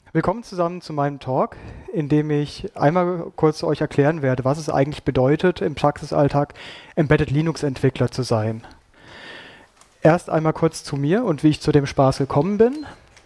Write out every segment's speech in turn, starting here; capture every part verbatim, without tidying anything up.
Willkommen zusammen zu meinem Talk, in dem ich einmal kurz euch erklären werde, was es eigentlich bedeutet, im Praxisalltag Embedded Linux-Entwickler zu sein. Erst einmal kurz zu mir und wie ich zu dem Spaß gekommen bin.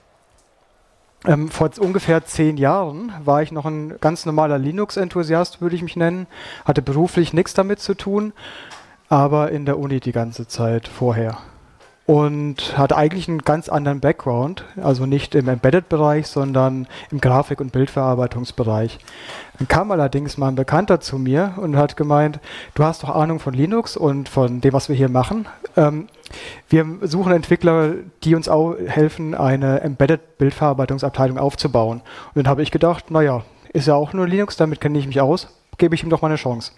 Ähm, vor ungefähr zehn Jahren war ich noch ein ganz normaler Linux-Enthusiast, würde ich mich nennen, hatte beruflich nichts damit zu tun, aber in der Uni die ganze Zeit vorher. Und hatte eigentlich einen ganz anderen Background, also nicht im Embedded-Bereich, sondern im Grafik- und Bildverarbeitungsbereich. Dann kam allerdings mal ein Bekannter zu mir und hat gemeint, du hast doch Ahnung von Linux und von dem, was wir hier machen. Ähm, wir suchen Entwickler, die uns auch helfen, eine Embedded-Bildverarbeitungsabteilung aufzubauen. Und dann habe ich gedacht, naja, ist ja auch nur Linux, damit kenne ich mich aus, gebe ich ihm doch mal eine Chance.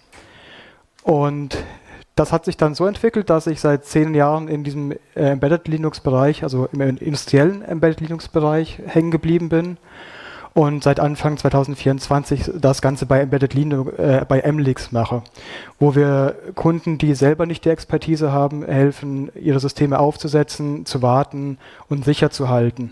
Und das hat sich dann so entwickelt, dass ich seit zehn Jahren in diesem äh, Embedded Linux-Bereich, also im industriellen Embedded Linux-Bereich hängen geblieben bin und seit Anfang zwanzig vierundzwanzig das Ganze bei Embedded Linux, äh, bei M L I X mache, wo wir Kunden, die selber nicht die Expertise haben, helfen, ihre Systeme aufzusetzen, zu warten und sicher zu halten.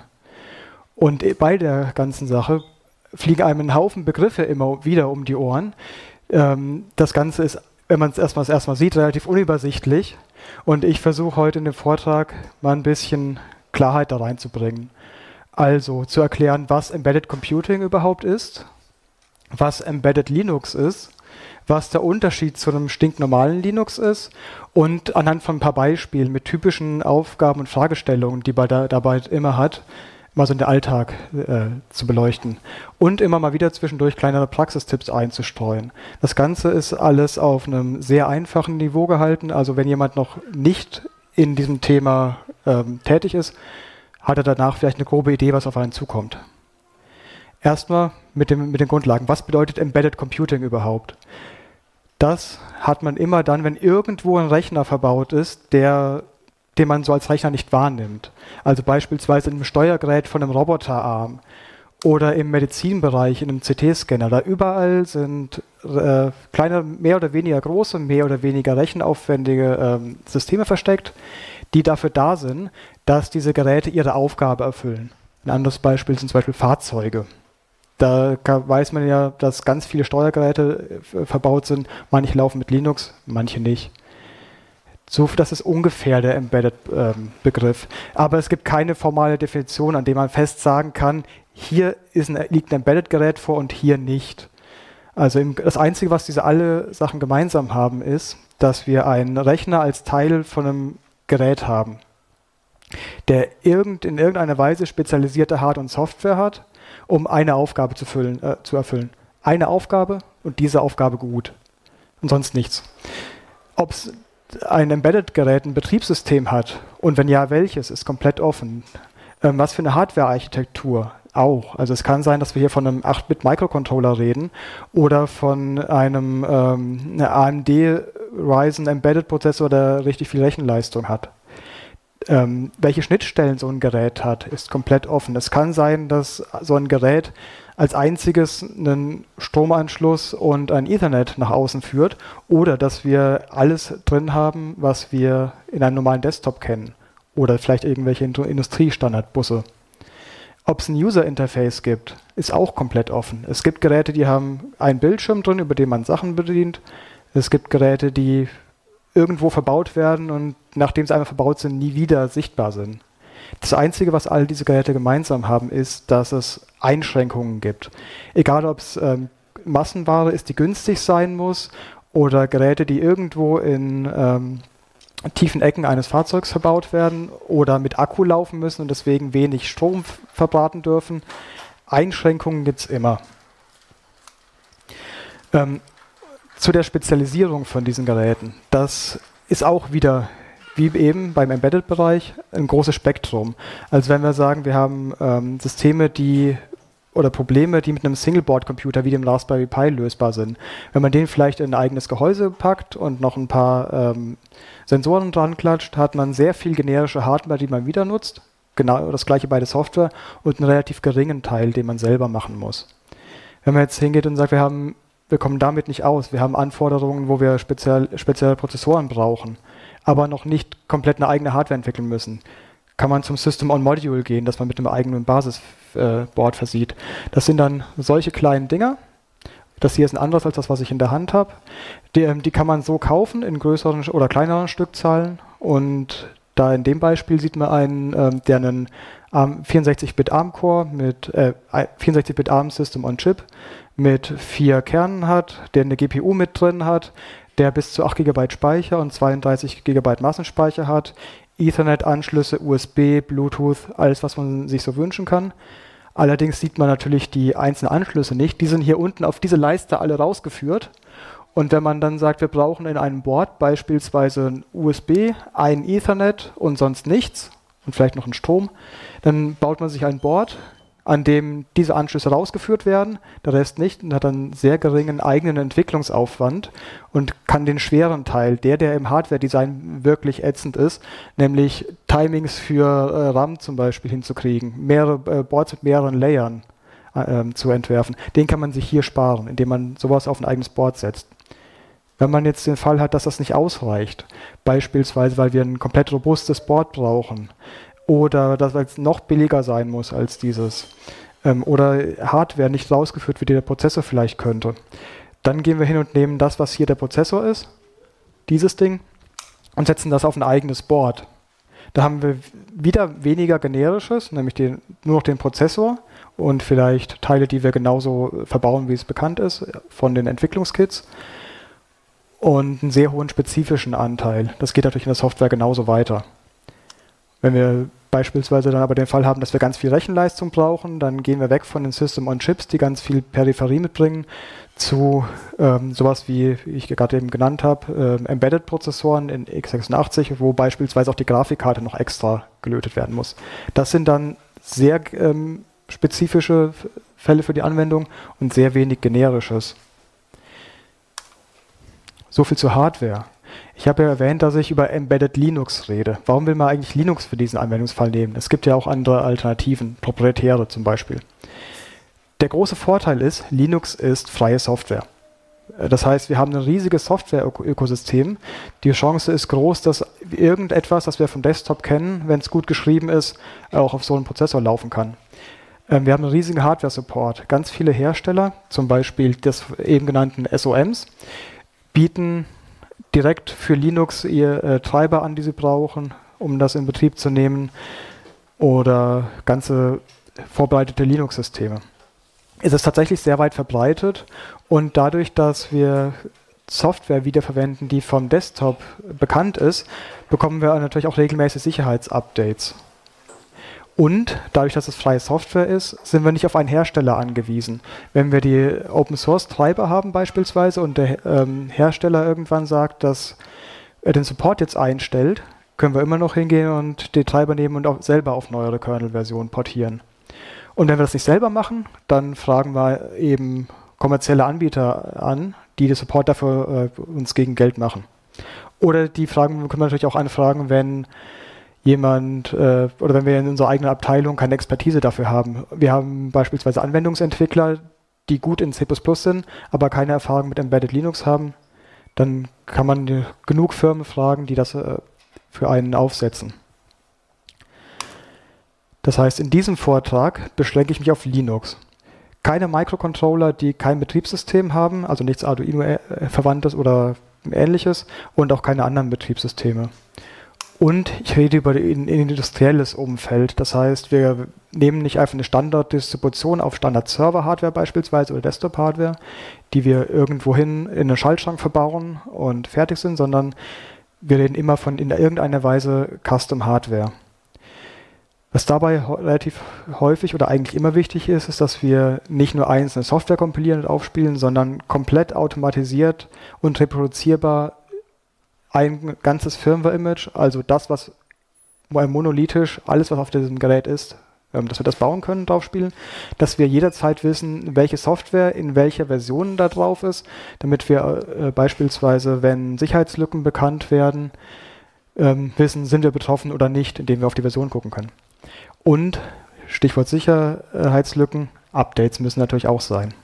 Und bei der ganzen Sache fliegen einem ein Haufen Begriffe immer wieder um die Ohren. Ähm, das Ganze ist, wenn man es erstmal, erstmal sieht, relativ unübersichtlich. Und ich versuche heute in dem Vortrag mal ein bisschen Klarheit da reinzubringen. Also zu erklären, was Embedded Computing überhaupt ist, was Embedded Linux ist, was der Unterschied zu einem stinknormalen Linux ist und anhand von ein paar Beispielen mit typischen Aufgaben und Fragestellungen, die man da, dabei immer hat, mal so in den Alltag äh, zu beleuchten und immer mal wieder zwischendurch kleinere Praxistipps einzustreuen. Das Ganze ist alles auf einem sehr einfachen Niveau gehalten, also wenn jemand noch nicht in diesem Thema ähm, tätig ist, hat er danach vielleicht eine grobe Idee, was auf einen zukommt. Erstmal mit, dem, mit den Grundlagen. Was bedeutet Embedded Computing überhaupt? Das hat man immer dann, wenn irgendwo ein Rechner verbaut ist, der den man so als Rechner nicht wahrnimmt. Also beispielsweise in einem Steuergerät von einem Roboterarm oder im Medizinbereich in einem C T-Scanner. Da überall sind äh, kleine, mehr oder weniger große, mehr oder weniger rechenaufwendige ähm, Systeme versteckt, die dafür da sind, dass diese Geräte ihre Aufgabe erfüllen. Ein anderes Beispiel sind zum Beispiel Fahrzeuge. Da weiß man ja, dass ganz viele Steuergeräte äh, verbaut sind. Manche laufen mit Linux, manche nicht. So, das ist ungefähr der Embedded-Begriff. Ähm, Aber es gibt keine formale Definition, an der man fest sagen kann, hier ist ein, liegt ein Embedded-Gerät vor und hier nicht. Also im, das Einzige, was diese alle Sachen gemeinsam haben, ist, dass wir einen Rechner als Teil von einem Gerät haben, der irgend, in irgendeiner Weise spezialisierte Hard- und Software hat, um eine Aufgabe zu, füllen, äh, zu erfüllen. Eine Aufgabe und diese Aufgabe gut. Und sonst nichts. Ob es ein Embedded-Gerät ein Betriebssystem hat und wenn ja, welches, ist komplett offen. Ähm, was für eine Hardware-Architektur? Auch. Also es kann sein, dass wir hier von einem acht Bit Microcontroller reden oder von einem ähm, A M D Ryzen Embedded Prozessor, der richtig viel Rechenleistung hat. Ähm, welche Schnittstellen so ein Gerät hat, ist komplett offen. Es kann sein, dass so ein Gerät als einziges einen Stromanschluss und ein Ethernet nach außen führt oder dass wir alles drin haben, was wir in einem normalen Desktop kennen oder vielleicht irgendwelche Industriestandardbusse. Ob es ein User-Interface gibt, ist auch komplett offen. Es gibt Geräte, die haben einen Bildschirm drin, über den man Sachen bedient. Es gibt Geräte, die irgendwo verbaut werden und nachdem sie einmal verbaut sind, nie wieder sichtbar sind. Das Einzige, was all diese Geräte gemeinsam haben, ist, dass es Einschränkungen gibt. Egal, ob es ähm, Massenware ist, die günstig sein muss, oder Geräte, die irgendwo in ähm, tiefen Ecken eines Fahrzeugs verbaut werden oder mit Akku laufen müssen und deswegen wenig Strom f- verbraten dürfen. Einschränkungen gibt es immer. Ähm, zu der Spezialisierung von diesen Geräten. Das ist auch wieder wie eben beim Embedded-Bereich, ein großes Spektrum. Also wenn wir sagen, wir haben ähm, Systeme, die oder Probleme, die mit einem Singleboard-Computer wie dem Raspberry Pi lösbar sind. Wenn man den vielleicht in ein eigenes Gehäuse packt und noch ein paar ähm, Sensoren dran klatscht, hat man sehr viel generische Hardware, die man wieder nutzt. Genau das gleiche bei der Software und einen relativ geringen Teil, den man selber machen muss. Wenn man jetzt hingeht und sagt, wir haben, wir kommen damit nicht aus, wir haben Anforderungen, wo wir speziell, spezielle Prozessoren brauchen, aber noch nicht komplett eine eigene Hardware entwickeln müssen, kann man zum System on Module gehen, das man mit einem eigenen Basisboard äh, versieht. Das sind dann solche kleinen Dinger. Das hier ist ein anderes als das, was ich in der Hand habe. Die, ähm, die kann man so kaufen in größeren oder kleineren Stückzahlen. Und da in dem Beispiel sieht man einen, ähm, der einen vierundsechzig Bit ARM-Core mit äh, vierundsechzig Bit ARM-System on Chip mit vier Kernen hat, der eine G P U mit drin hat, der bis zu acht Gigabyte Speicher und zweiunddreißig Gigabyte Massenspeicher hat, Ethernet-Anschlüsse, U S B, Bluetooth, alles, was man sich so wünschen kann. Allerdings sieht man natürlich die einzelnen Anschlüsse nicht. Die sind hier unten auf diese Leiste alle rausgeführt. Und wenn man dann sagt, wir brauchen in einem Board beispielsweise ein U S B, ein Ethernet und sonst nichts und vielleicht noch einen Strom, dann baut man sich ein Board, an dem diese Anschlüsse rausgeführt werden, der Rest nicht, und hat dann sehr geringen eigenen Entwicklungsaufwand und kann den schweren Teil, der, der im Hardware-Design wirklich ätzend ist, nämlich Timings für äh, RAM zum Beispiel hinzukriegen, mehrere äh, Boards mit mehreren Layern äh, zu entwerfen, den kann man sich hier sparen, indem man sowas auf ein eigenes Board setzt. Wenn man jetzt den Fall hat, dass das nicht ausreicht, beispielsweise weil wir ein komplett robustes Board brauchen, oder dass es noch billiger sein muss als dieses, ähm, oder Hardware nicht rausgeführt wird, die der Prozessor vielleicht könnte, dann gehen wir hin und nehmen das, was hier der Prozessor ist, dieses Ding, und setzen das auf ein eigenes Board. Da haben wir wieder weniger generisches, nämlich den, nur noch den Prozessor und vielleicht Teile, die wir genauso verbauen, wie es bekannt ist, von den Entwicklungskits, und einen sehr hohen spezifischen Anteil. Das geht natürlich in der Software genauso weiter. Wenn wir beispielsweise dann aber den Fall haben, dass wir ganz viel Rechenleistung brauchen, dann gehen wir weg von den System on Chips, die ganz viel Peripherie mitbringen, zu ähm, sowas wie, wie ich gerade eben genannt habe, ähm, Embedded-Prozessoren in x sechsundachtzig, wo beispielsweise auch die Grafikkarte noch extra gelötet werden muss. Das sind dann sehr ähm, spezifische Fälle für die Anwendung und sehr wenig generisches. So viel zur Hardware. Ich habe ja erwähnt, dass ich über Embedded Linux rede. Warum will man eigentlich Linux für diesen Anwendungsfall nehmen? Es gibt ja auch andere Alternativen, proprietäre zum Beispiel. Der große Vorteil ist, Linux ist freie Software. Das heißt, wir haben ein riesiges Software-Ökosystem. Die Chance ist groß, dass irgendetwas, das wir vom Desktop kennen, wenn es gut geschrieben ist, auch auf so einem Prozessor laufen kann. Wir haben einen riesigen Hardware-Support. Ganz viele Hersteller, zum Beispiel des eben genannten S O Ms, bieten direkt für Linux ihr äh, Treiber an, die sie brauchen, um das in Betrieb zu nehmen, oder ganze vorbereitete Linux-Systeme. Es ist tatsächlich sehr weit verbreitet, und dadurch, dass wir Software wiederverwenden, die vom Desktop bekannt ist, bekommen wir natürlich auch regelmäßig Sicherheitsupdates. Und dadurch, dass es freie Software ist, sind wir nicht auf einen Hersteller angewiesen. Wenn wir die Open-Source-Treiber haben beispielsweise und der ähm, Hersteller irgendwann sagt, dass er den Support jetzt einstellt, können wir immer noch hingehen und die Treiber nehmen und auch selber auf neuere Kernel-Versionen portieren. Und wenn wir das nicht selber machen, dann fragen wir eben kommerzielle Anbieter an, die den Support dafür äh, uns gegen Geld machen. Oder die Fragen können wir natürlich auch anfragen, wenn jemand äh, oder wenn wir in unserer eigenen Abteilung keine Expertise dafür haben. Wir haben beispielsweise Anwendungsentwickler, die gut in C plus plus sind, aber keine Erfahrung mit Embedded Linux haben. Dann kann man genug Firmen fragen, die das äh, für einen aufsetzen. Das heißt, in diesem Vortrag beschränke ich mich auf Linux. Keine Microcontroller, die kein Betriebssystem haben, also nichts Arduino-verwandtes oder ähnliches, und auch keine anderen Betriebssysteme. Und ich rede über ein industrielles Umfeld. Das heißt, wir nehmen nicht einfach eine Standarddistribution auf Standard-Server-Hardware beispielsweise oder Desktop-Hardware, die wir irgendwohin in einen Schaltschrank verbauen und fertig sind, sondern wir reden immer von in irgendeiner Weise Custom-Hardware. Was dabei relativ häufig oder eigentlich immer wichtig ist, ist, dass wir nicht nur einzelne Software kompilieren und aufspielen, sondern komplett automatisiert und reproduzierbar ein ganzes Firmware-Image, also das, was monolithisch, alles, was auf diesem Gerät ist, ähm, dass wir das bauen können, drauf spielen, dass wir jederzeit wissen, welche Software in welcher Version da drauf ist, damit wir äh, beispielsweise, wenn Sicherheitslücken bekannt werden, ähm, wissen, sind wir betroffen oder nicht, indem wir auf die Version gucken können. Und, Stichwort Sicherheitslücken, Updates müssen natürlich auch sein.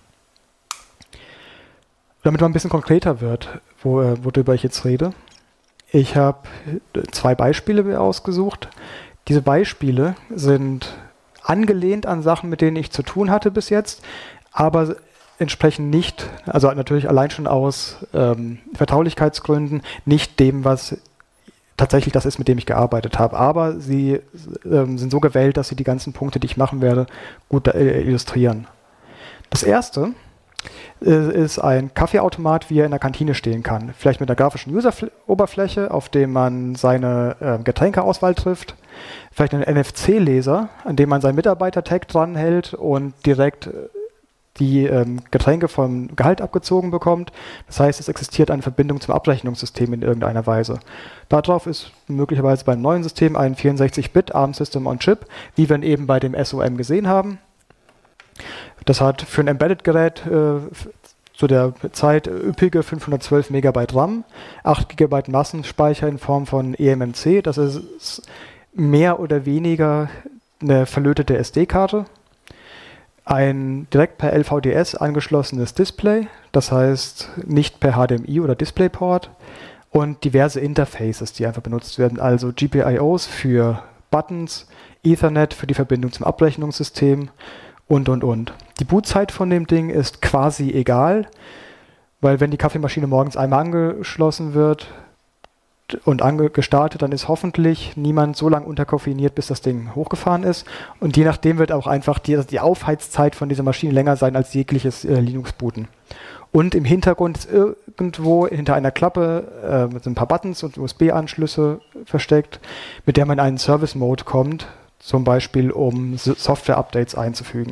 Damit man ein bisschen konkreter wird, wo, äh, worüber ich jetzt rede. Ich habe zwei Beispiele ausgesucht, Diese Beispiele sind angelehnt an Sachen, mit denen ich zu tun hatte bis jetzt, aber entsprechen nicht, also natürlich allein schon aus ähm, Vertraulichkeitsgründen, nicht dem, was tatsächlich das ist, mit dem ich gearbeitet habe. Aber sie ähm, sind so gewählt, dass sie die ganzen Punkte, die ich machen werde, gut äh, illustrieren. Das erste äh, ist ein Kaffeeautomat, wie er in der Kantine stehen kann. Vielleicht mit einer grafischen User-Oberfläche, auf dem man seine äh, Getränkeauswahl trifft. Vielleicht einen N F C-Leser, an dem man seinen Mitarbeiter-Tag dranhält und direkt äh, die ähm, Getränke vom Gehalt abgezogen bekommt. Das heißt, es existiert eine Verbindung zum Abrechnungssystem in irgendeiner Weise. Darauf ist möglicherweise beim neuen System ein vierundsechzig Bit ARM System on Chip, wie wir ihn eben bei dem S O M gesehen haben. Das hat für ein Embedded-Gerät äh, zu der Zeit üppige fünfhundertzwölf Megabyte RAM, acht Gigabyte Massenspeicher in Form von E M M C. Das ist mehr oder weniger eine verlötete S D-Karte. Ein direkt per L V D S angeschlossenes Display, das heißt nicht per H D M I oder DisplayPort, und diverse Interfaces, die einfach benutzt werden, also G P I Os für Buttons, Ethernet für die Verbindung zum Abrechnungssystem und, und, und. Die Bootzeit von dem Ding ist quasi egal, weil wenn die Kaffeemaschine morgens einmal angeschlossen wird und ange- gestartet, dann ist hoffentlich niemand so lange unterkoffeiniert, bis das Ding hochgefahren ist. Und je nachdem wird auch einfach die, die Aufheizzeit von dieser Maschine länger sein als jegliches äh, Linux-Booten. Und im Hintergrund ist irgendwo hinter einer Klappe äh, mit ein paar Buttons und U S B-Anschlüsse versteckt, mit der man in einen Service-Mode kommt, zum Beispiel um S- Software-Updates einzufügen.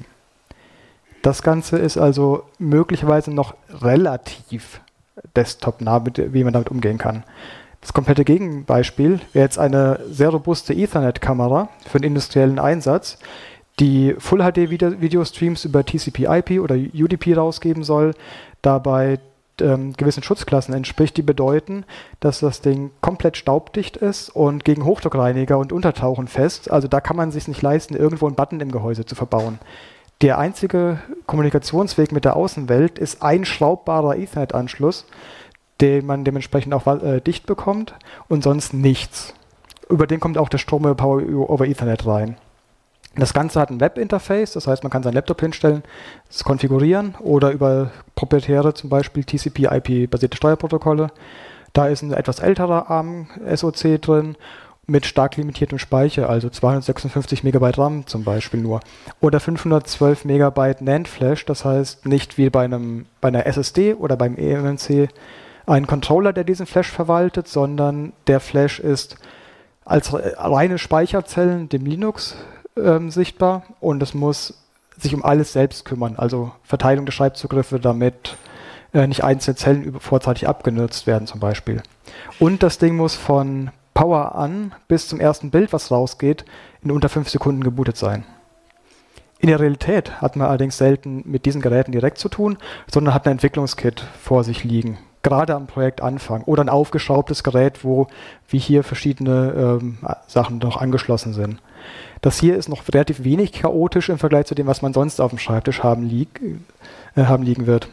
Das Ganze ist also möglicherweise noch relativ desktop-nah, mit, wie man damit umgehen kann. Das komplette Gegenbeispiel wäre jetzt eine sehr robuste Ethernet-Kamera für einen industriellen Einsatz, die Full-H D-Videostreams über T C P I P oder U D P rausgeben soll, dabei ähm, gewissen Schutzklassen entspricht, die bedeuten, dass das Ding komplett staubdicht ist und gegen Hochdruckreiniger und Untertauchen fest. Also da kann man es sich nicht leisten, irgendwo einen Button im Gehäuse zu verbauen. Der einzige Kommunikationsweg mit der Außenwelt ist ein schraubbarer Ethernet-Anschluss, den man dementsprechend auch äh, dicht bekommt, und sonst nichts. Über den kommt auch der Strom über Power over Ethernet rein. Das Ganze hat ein Webinterface, das heißt, man kann seinen Laptop hinstellen, es konfigurieren oder über proprietäre, zum Beispiel T C P I P-basierte Steuerprotokolle. Da ist ein etwas älterer ARM S O C drin mit stark limitiertem Speicher, also zweihundertsechsundfünfzig Megabyte RAM zum Beispiel nur. Oder fünfhundertzwölf Megabyte NAND Flash, das heißt nicht wie bei, einem, bei einer S S D oder beim E M M C ein Controller, der diesen Flash verwaltet, sondern der Flash ist als reine Speicherzellen dem Linux ähm, sichtbar, und es muss sich um alles selbst kümmern, also Verteilung der Schreibzugriffe, damit äh, nicht einzelne Zellen über, vorzeitig abgenutzt werden zum Beispiel. Und das Ding muss von Power an bis zum ersten Bild, was rausgeht, in unter fünf Sekunden gebootet sein. In der Realität hat man allerdings selten mit diesen Geräten direkt zu tun, sondern hat ein Entwicklungskit vor sich liegen, gerade am Projektanfang, oder ein aufgeschraubtes Gerät, wo wie hier verschiedene ähm, Sachen noch angeschlossen sind. Das hier ist noch relativ wenig chaotisch im Vergleich zu dem, was man sonst auf dem Schreibtisch haben, lieg, äh, haben liegen wird.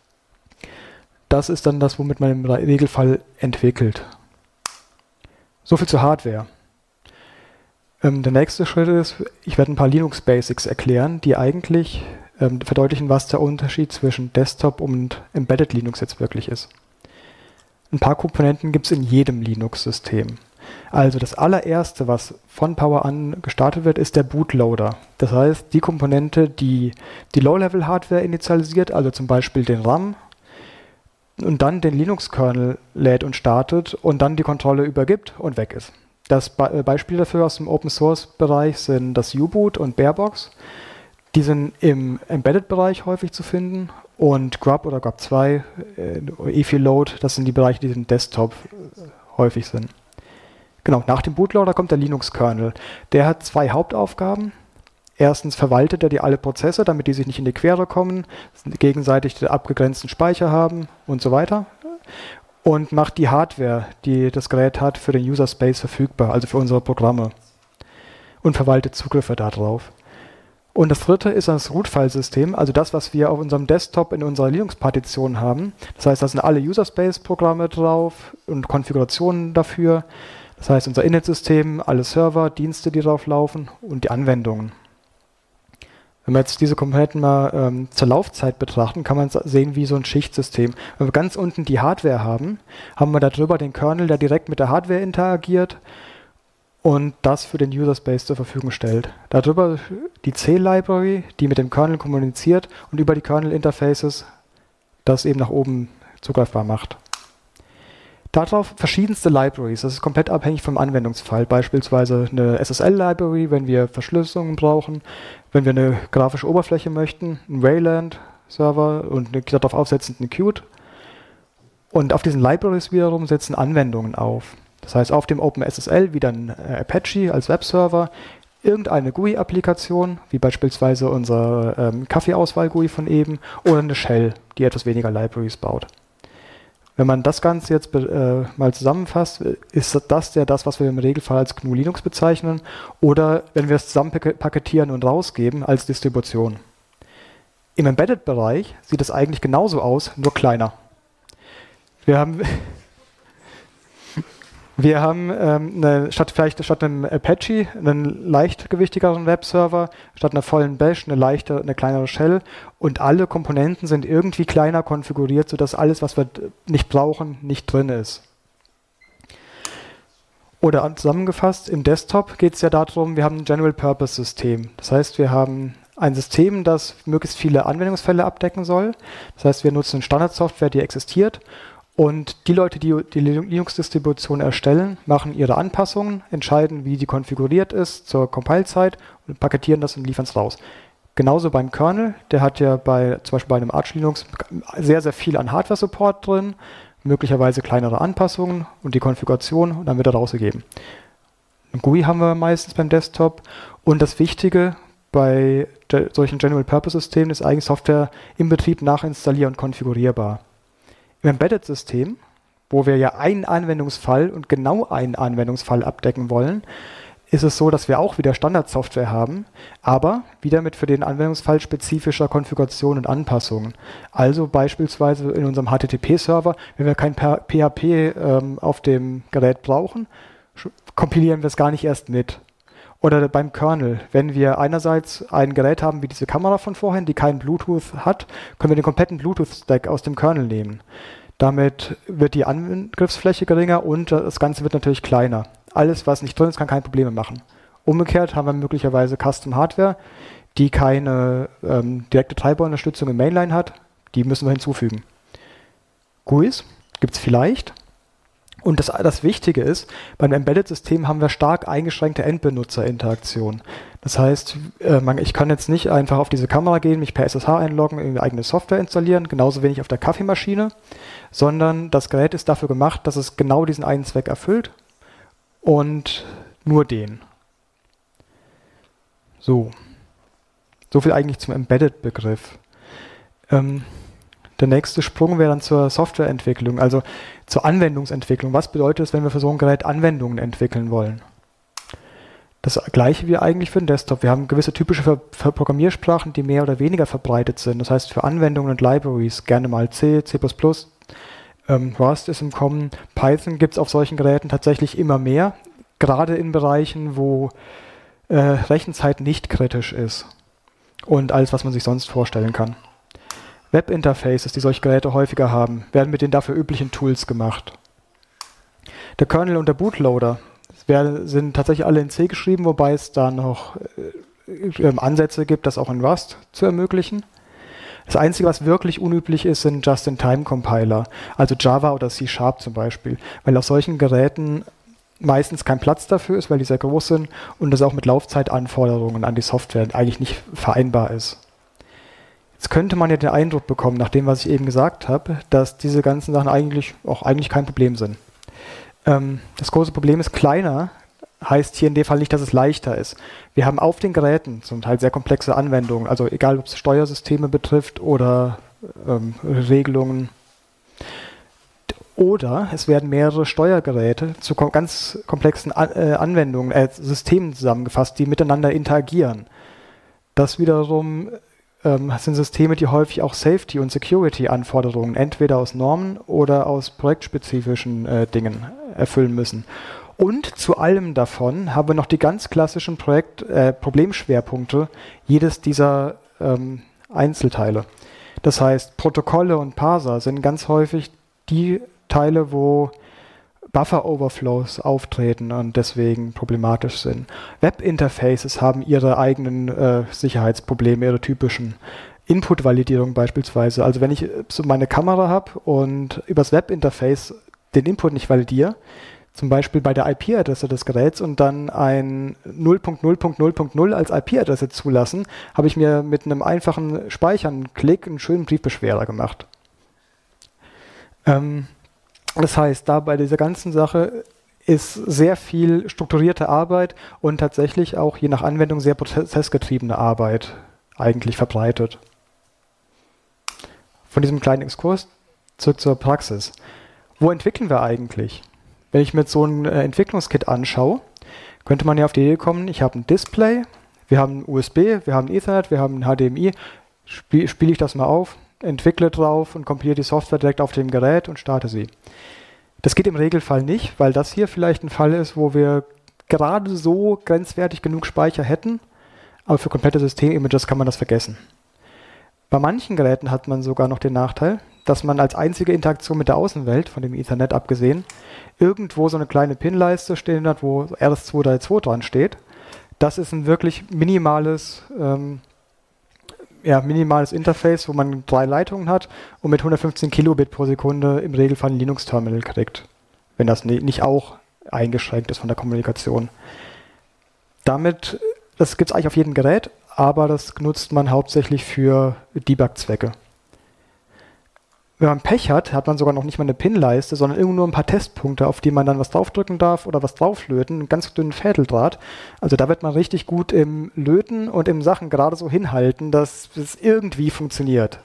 Das ist dann das, womit man im Regelfall entwickelt. Soviel zur Hardware. Ähm, der nächste Schritt ist, ich werde ein paar Linux-Basics erklären, die eigentlich ähm, verdeutlichen, was der Unterschied zwischen Desktop und Embedded Linux jetzt wirklich ist. Ein paar Komponenten gibt es in jedem Linux-System. Also das allererste, was von Power an gestartet wird, ist der Bootloader. Das heißt, die Komponente, die die Low-Level-Hardware initialisiert, also zum Beispiel den RAM, und dann den Linux-Kernel lädt und startet und dann die Kontrolle übergibt und weg ist. Das Be- Beispiel dafür aus dem Open-Source-Bereich sind das U-Boot und Barebox. Die sind im Embedded-Bereich häufig zu finden, und Grub oder Grub zwei, äh, E F I Load, das sind die Bereiche, die im Desktop äh, häufig sind. Genau, nach dem Bootloader kommt der Linux-Kernel. Der hat zwei Hauptaufgaben. Erstens verwaltet er die alle Prozesse, damit die sich nicht in die Quere kommen, gegenseitig den abgegrenzten Speicher haben und so weiter. Und macht die Hardware, die das Gerät hat, für den User Space verfügbar, also für unsere Programme. Und verwaltet Zugriffe darauf. Und das dritte ist das Root-File-System, also das, was wir auf unserem Desktop in unserer Linux-Partition haben. Das heißt, da sind alle User-Space-Programme drauf und Konfigurationen dafür. Das heißt, unser Init-System, alle Server, Dienste, die drauf laufen und die Anwendungen. Wenn wir jetzt diese Komponenten mal ähm, zur Laufzeit betrachten, kann man sehen wie so ein Schichtsystem. Wenn wir ganz unten die Hardware haben, haben wir darüber den Kernel, der direkt mit der Hardware interagiert und das für den User Space zur Verfügung stellt. Darüber die C-Library, die mit dem Kernel kommuniziert und über die Kernel-Interfaces das eben nach oben zugreifbar macht. Darauf verschiedenste Libraries, das ist komplett abhängig vom Anwendungsfall, beispielsweise eine S S L-Library, wenn wir Verschlüsselungen brauchen, wenn wir eine grafische Oberfläche möchten, ein Wayland-Server und eine, darauf aufsetzend eine Qt. Und auf diesen Libraries wiederum setzen Anwendungen auf. Das heißt, auf dem OpenSSL wieder ein Apache als Webserver, irgendeine G U I-Applikation, wie beispielsweise unser ähm, Kaffeeauswahl-G U I von eben, oder eine Shell, die etwas weniger Libraries baut. Wenn man das Ganze jetzt äh, mal zusammenfasst, ist das ja das, was wir im Regelfall als G N U Linux bezeichnen oder wenn wir es zusammen paketieren und rausgeben, als Distribution. Im Embedded-Bereich sieht es eigentlich genauso aus, nur kleiner. Wir haben, wir haben ähm, eine, statt vielleicht statt einem Apache einen leichtgewichtigeren Webserver, statt einer vollen Bash eine leichte, eine kleinere Shell und alle Komponenten sind irgendwie kleiner konfiguriert, sodass alles, was wir nicht brauchen, nicht drin ist. Oder zusammengefasst, im Desktop geht es ja darum, wir haben ein General-Purpose-System. Das heißt, wir haben ein System, das möglichst viele Anwendungsfälle abdecken soll. Das heißt, wir nutzen Standardsoftware, die existiert. Und die Leute, die die Linux-Distribution erstellen, machen ihre Anpassungen, entscheiden, wie die konfiguriert ist zur Compile-Zeit und paketieren das und liefern es raus. Genauso beim Kernel, der hat ja bei zum Beispiel bei einem Arch Linux sehr, sehr viel an Hardware-Support drin, möglicherweise kleinere Anpassungen und die Konfiguration und dann wird er rausgegeben. Ein G U I haben wir meistens beim Desktop und das Wichtige bei solchen General-Purpose-Systemen ist eigentlich Software im Betrieb nachinstallier- und konfigurierbar. Im Embedded-System, wo wir ja einen Anwendungsfall und genau einen Anwendungsfall abdecken wollen, ist es so, dass wir auch wieder Standardsoftware haben, aber wieder mit für den Anwendungsfall spezifischer Konfiguration und Anpassungen. Also beispielsweise in unserem H T T P-Server, wenn wir kein P H P ähm, auf dem Gerät brauchen, kompilieren wir es gar nicht erst mit. Oder beim Kernel, wenn wir einerseits ein Gerät haben wie diese Kamera von vorhin, die kein Bluetooth hat, können wir den kompletten Bluetooth-Stack aus dem Kernel nehmen. Damit wird die Angriffsfläche geringer und das Ganze wird natürlich kleiner. Alles, was nicht drin ist, kann keine Probleme machen. Umgekehrt haben wir möglicherweise Custom-Hardware, die keine ähm, direkte Treiberunterstützung im Mainline hat. Die müssen wir hinzufügen. G U Is gibt es vielleicht. Und das, das Wichtige ist, beim Embedded-System haben wir stark eingeschränkte Endbenutzerinteraktion. Das heißt, äh, man, ich kann jetzt nicht einfach auf diese Kamera gehen, mich per S S H einloggen, eine eigene Software installieren, genauso wenig auf der Kaffeemaschine, sondern das Gerät ist dafür gemacht, dass es genau diesen einen Zweck erfüllt und nur den. So, so viel eigentlich zum Embedded-Begriff. Ähm, Der nächste Sprung wäre dann zur Softwareentwicklung, also zur Anwendungsentwicklung. Was bedeutet es, wenn wir für so ein Gerät Anwendungen entwickeln wollen? Das gleiche wie eigentlich für den Desktop. Wir haben gewisse typische Ver- Ver- Programmiersprachen, die mehr oder weniger verbreitet sind. Das heißt, für Anwendungen und Libraries gerne mal C, C plus plus, ähm, Rust ist im Kommen. Python gibt es auf solchen Geräten tatsächlich immer mehr, gerade in Bereichen, wo äh, Rechenzeit nicht kritisch ist und alles, was man sich sonst vorstellen kann. Webinterfaces, die solche Geräte häufiger haben, werden mit den dafür üblichen Tools gemacht. Der Kernel und der Bootloader werden, sind tatsächlich alle in C geschrieben, wobei es da noch äh, Ansätze gibt, das auch in Rust zu ermöglichen. Das Einzige, was wirklich unüblich ist, sind Just-in-Time-Compiler, also Java oder C Sharp zum Beispiel, weil auf solchen Geräten meistens kein Platz dafür ist, weil die sehr groß sind und das auch mit Laufzeitanforderungen an die Software eigentlich nicht vereinbar ist. Jetzt könnte man ja den Eindruck bekommen, nach dem, was ich eben gesagt habe, dass diese ganzen Sachen eigentlich auch eigentlich kein Problem sind. Ähm, das große Problem ist kleiner, heißt hier in dem Fall nicht, dass es leichter ist. Wir haben auf den Geräten zum Teil sehr komplexe Anwendungen, also egal, ob es Steuersysteme betrifft oder ähm, Regelungen. Oder es werden mehrere Steuergeräte zu kom- ganz komplexen An- äh, Anwendungen, äh, Systemen zusammengefasst, die miteinander interagieren. Das wiederum ähm, sind Systeme, die häufig auch Safety- und Security-Anforderungen entweder aus Normen oder aus projektspezifischen äh, Dingen erfüllen müssen. Und zu allem davon haben wir noch die ganz klassischen Projekt, äh, Problemschwerpunkte jedes dieser ähm, Einzelteile. Das heißt, Protokolle und Parser sind ganz häufig die Teile, wo Buffer-Overflows auftreten und deswegen problematisch sind. Web-Interfaces haben ihre eigenen äh, Sicherheitsprobleme, ihre typischen. Input-Validierung beispielsweise. Also wenn ich so meine Kamera habe und übers Web-Interface den Input nicht validiere, zum Beispiel bei der I P-Adresse des Geräts und dann ein null Punkt null Punkt null Punkt null als I P-Adresse zulassen, habe ich mir mit einem einfachen Speichern-Klick einen schönen Briefbeschwerer gemacht. Ähm, das heißt, da bei dieser ganzen Sache ist sehr viel strukturierte Arbeit und tatsächlich auch je nach Anwendung sehr prozessgetriebene Arbeit eigentlich verbreitet. Von diesem kleinen Exkurs zurück zur Praxis. Wo entwickeln wir eigentlich? Wenn ich mir so ein äh, Entwicklungskit anschaue, könnte man ja auf die Idee kommen, ich habe ein Display, wir haben U S B, wir haben Ethernet, wir haben ein H D M I, spiele spiel ich das mal auf, entwickle drauf und kompiliere die Software direkt auf dem Gerät und starte sie. Das geht im Regelfall nicht, weil das hier vielleicht ein Fall ist, wo wir gerade so grenzwertig genug Speicher hätten, aber für komplette Systemimages kann man das vergessen. Bei manchen Geräten hat man sogar noch den Nachteil, dass man als einzige Interaktion mit der Außenwelt, von dem Ethernet abgesehen, irgendwo so eine kleine Pin-Leiste stehen hat, wo R S zwei drei zwei dran steht. Das ist ein wirklich minimales, ähm, ja, minimales Interface, wo man drei Leitungen hat und mit hundertfünfzehn Kilobit pro Sekunde im Regelfall ein Linux-Terminal kriegt, wenn das ne- nicht auch eingeschränkt ist von der Kommunikation. Damit, das gibt es eigentlich auf jedem Gerät, aber das nutzt man hauptsächlich für Debug-Zwecke. Wenn man Pech hat, hat man sogar noch nicht mal eine Pin-Leiste, sondern irgendwo nur ein paar Testpunkte, auf die man dann was draufdrücken darf oder was drauflöten, einen ganz dünnen Fädeldraht. Also da wird man richtig gut im Löten und im Sachen gerade so hinhalten, dass es irgendwie funktioniert.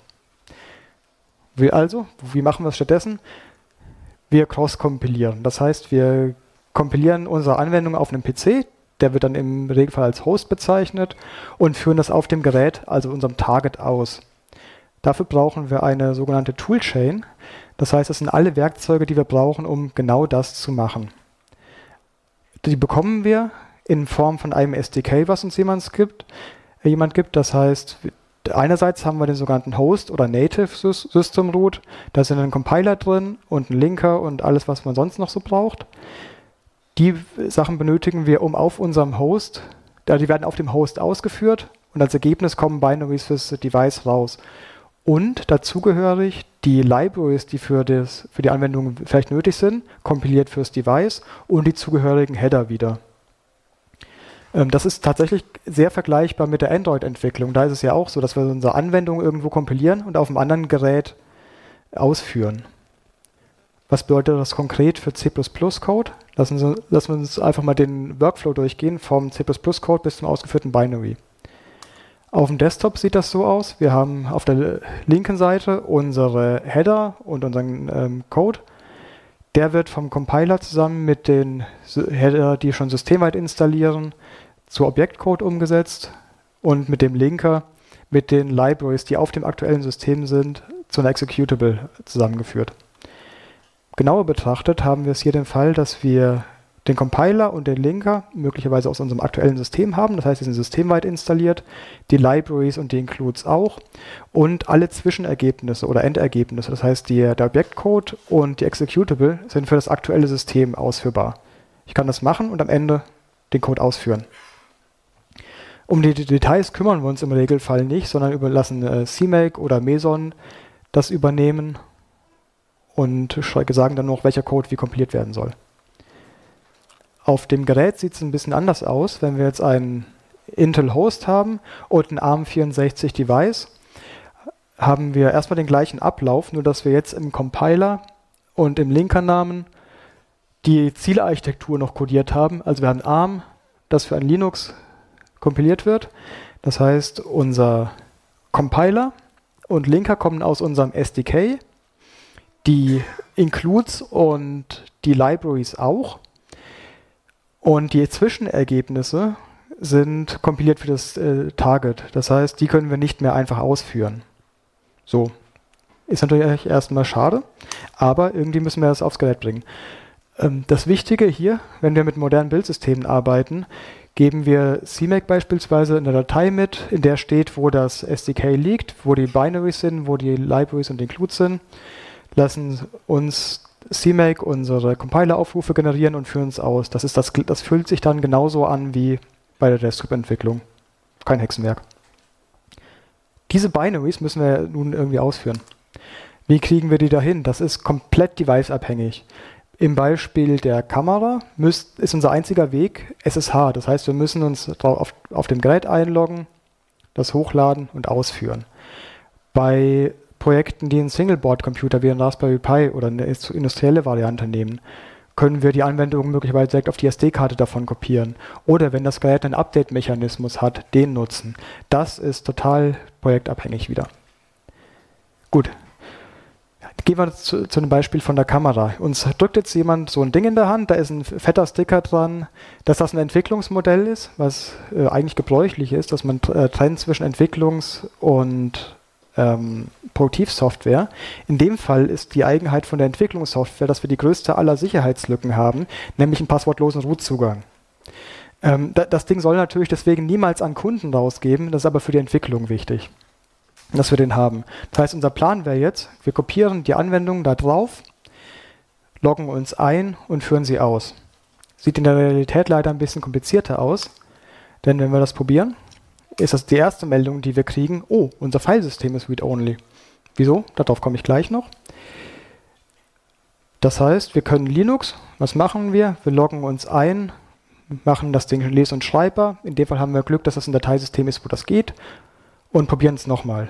Wie also, wie machen wir es stattdessen? Wir cross-kompilieren. Das heißt, wir kompilieren unsere Anwendung auf einem P C, der wird dann im Regelfall als Host bezeichnet und führen das auf dem Gerät, also unserem Target, aus. Dafür brauchen wir eine sogenannte Toolchain. Das heißt, es sind alle Werkzeuge, die wir brauchen, um genau das zu machen. Die bekommen wir in Form von einem S D K, was uns jemand gibt. Jemand gibt. Das heißt, einerseits haben wir den sogenannten Host oder Native System Root. Da sind ein Compiler drin und ein Linker und alles, was man sonst noch so braucht. Die Sachen benötigen wir, um auf unserem Host, die werden auf dem Host ausgeführt und als Ergebnis kommen Binaries fürs Device raus. Und dazugehörig die Libraries, die für, das, für die Anwendung vielleicht nötig sind, kompiliert fürs Device und die zugehörigen Header wieder. Ähm, das ist tatsächlich sehr vergleichbar mit der Android-Entwicklung. Da ist es ja auch so, dass wir unsere Anwendung irgendwo kompilieren und auf einem anderen Gerät ausführen. Was bedeutet das konkret für C plus plus Code? Lassen, Sie, lassen wir uns einfach mal den Workflow durchgehen, vom C plus plus Code bis zum ausgeführten Binary. Auf dem Desktop sieht das so aus. Wir haben auf der linken Seite unsere Header und unseren ähm, Code. Der wird vom Compiler zusammen mit den Header, die schon systemweit installieren, zu Objektcode umgesetzt und mit dem Linker mit den Libraries, die auf dem aktuellen System sind, zu einer Executable zusammengeführt. Genauer betrachtet haben wir es hier den Fall, dass wir den Compiler und den Linker möglicherweise aus unserem aktuellen System haben. Das heißt, die sind systemweit installiert, die Libraries und die Includes auch und alle Zwischenergebnisse oder Endergebnisse, das heißt, die, der Objektcode und die Executable sind für das aktuelle System ausführbar. Ich kann das machen und am Ende den Code ausführen. Um die Details kümmern wir uns im Regelfall nicht, sondern überlassen äh, C make oder Meson das übernehmen und sagen dann noch, welcher Code wie kompiliert werden soll. Auf dem Gerät sieht es ein bisschen anders aus, wenn wir jetzt einen Intel-Host haben und ein ARM vierundsechzig Device, haben wir erstmal den gleichen Ablauf, nur dass wir jetzt im Compiler und im Linkernamen die Zielarchitektur noch kodiert haben. Also wir haben ARM, das für ein Linux kompiliert wird. Das heißt, unser Compiler und Linker kommen aus unserem S D K, die Includes und die Libraries auch. Und die Zwischenergebnisse sind kompiliert für das äh, Target. Das heißt, die können wir nicht mehr einfach ausführen. So. Ist natürlich erstmal schade, aber irgendwie müssen wir das aufs Gerät bringen. Ähm, das Wichtige hier, wenn wir mit modernen Bildsystemen arbeiten, geben wir C M A C beispielsweise eine Datei mit, in der steht, wo das S D K liegt, wo die Binaries sind, wo die Libraries und Includes sind, lassen uns C M A C unsere Compiler-Aufrufe generieren und führen es aus. Das, ist das, das fühlt sich dann genauso an wie bei der Desktop-Entwicklung. Kein Hexenwerk. Diese Binaries müssen wir nun irgendwie ausführen. Wie kriegen wir die dahin? Das ist komplett device-abhängig. Im Beispiel der Kamera müsst, ist unser einziger Weg S S H. Das heißt, wir müssen uns auf, auf dem Gerät einloggen, das hochladen und ausführen. Bei Projekten, die einen Singleboard-Computer wie ein Raspberry Pi oder eine industrielle Variante nehmen, können wir die Anwendung möglicherweise direkt auf die S D-Karte davon kopieren. Oder wenn das Gerät einen Update-Mechanismus hat, den nutzen. Das ist total projektabhängig wieder. Gut. Gehen wir zu, zu einem Beispiel von der Kamera. Uns drückt jetzt jemand so ein Ding in der Hand, da ist ein fetter Sticker dran, dass das ein Entwicklungsmodell ist, was äh, eigentlich gebräuchlich ist, dass man äh, trennt zwischen Entwicklungs- und ähm, Produktivsoftware. In dem Fall ist die Eigenheit von der Entwicklungssoftware, dass wir die größte aller Sicherheitslücken haben, nämlich einen passwortlosen Root-Zugang. Ähm, da, das Ding soll natürlich deswegen niemals an Kunden rausgeben, das ist aber für die Entwicklung wichtig, dass wir den haben. Das heißt, unser Plan wäre jetzt, wir kopieren die Anwendung da drauf, loggen uns ein und führen sie aus. Sieht in der Realität leider ein bisschen komplizierter aus, denn wenn wir das probieren, ist das die erste Meldung, die wir kriegen, oh, unser Filesystem ist read-only. Wieso? Darauf komme ich gleich noch. Das heißt, wir können Linux, was machen wir? Wir loggen uns ein, machen das Ding les- und schreibbar. In dem Fall haben wir Glück, dass das ein Dateisystem ist, wo das geht. Und probieren es nochmal.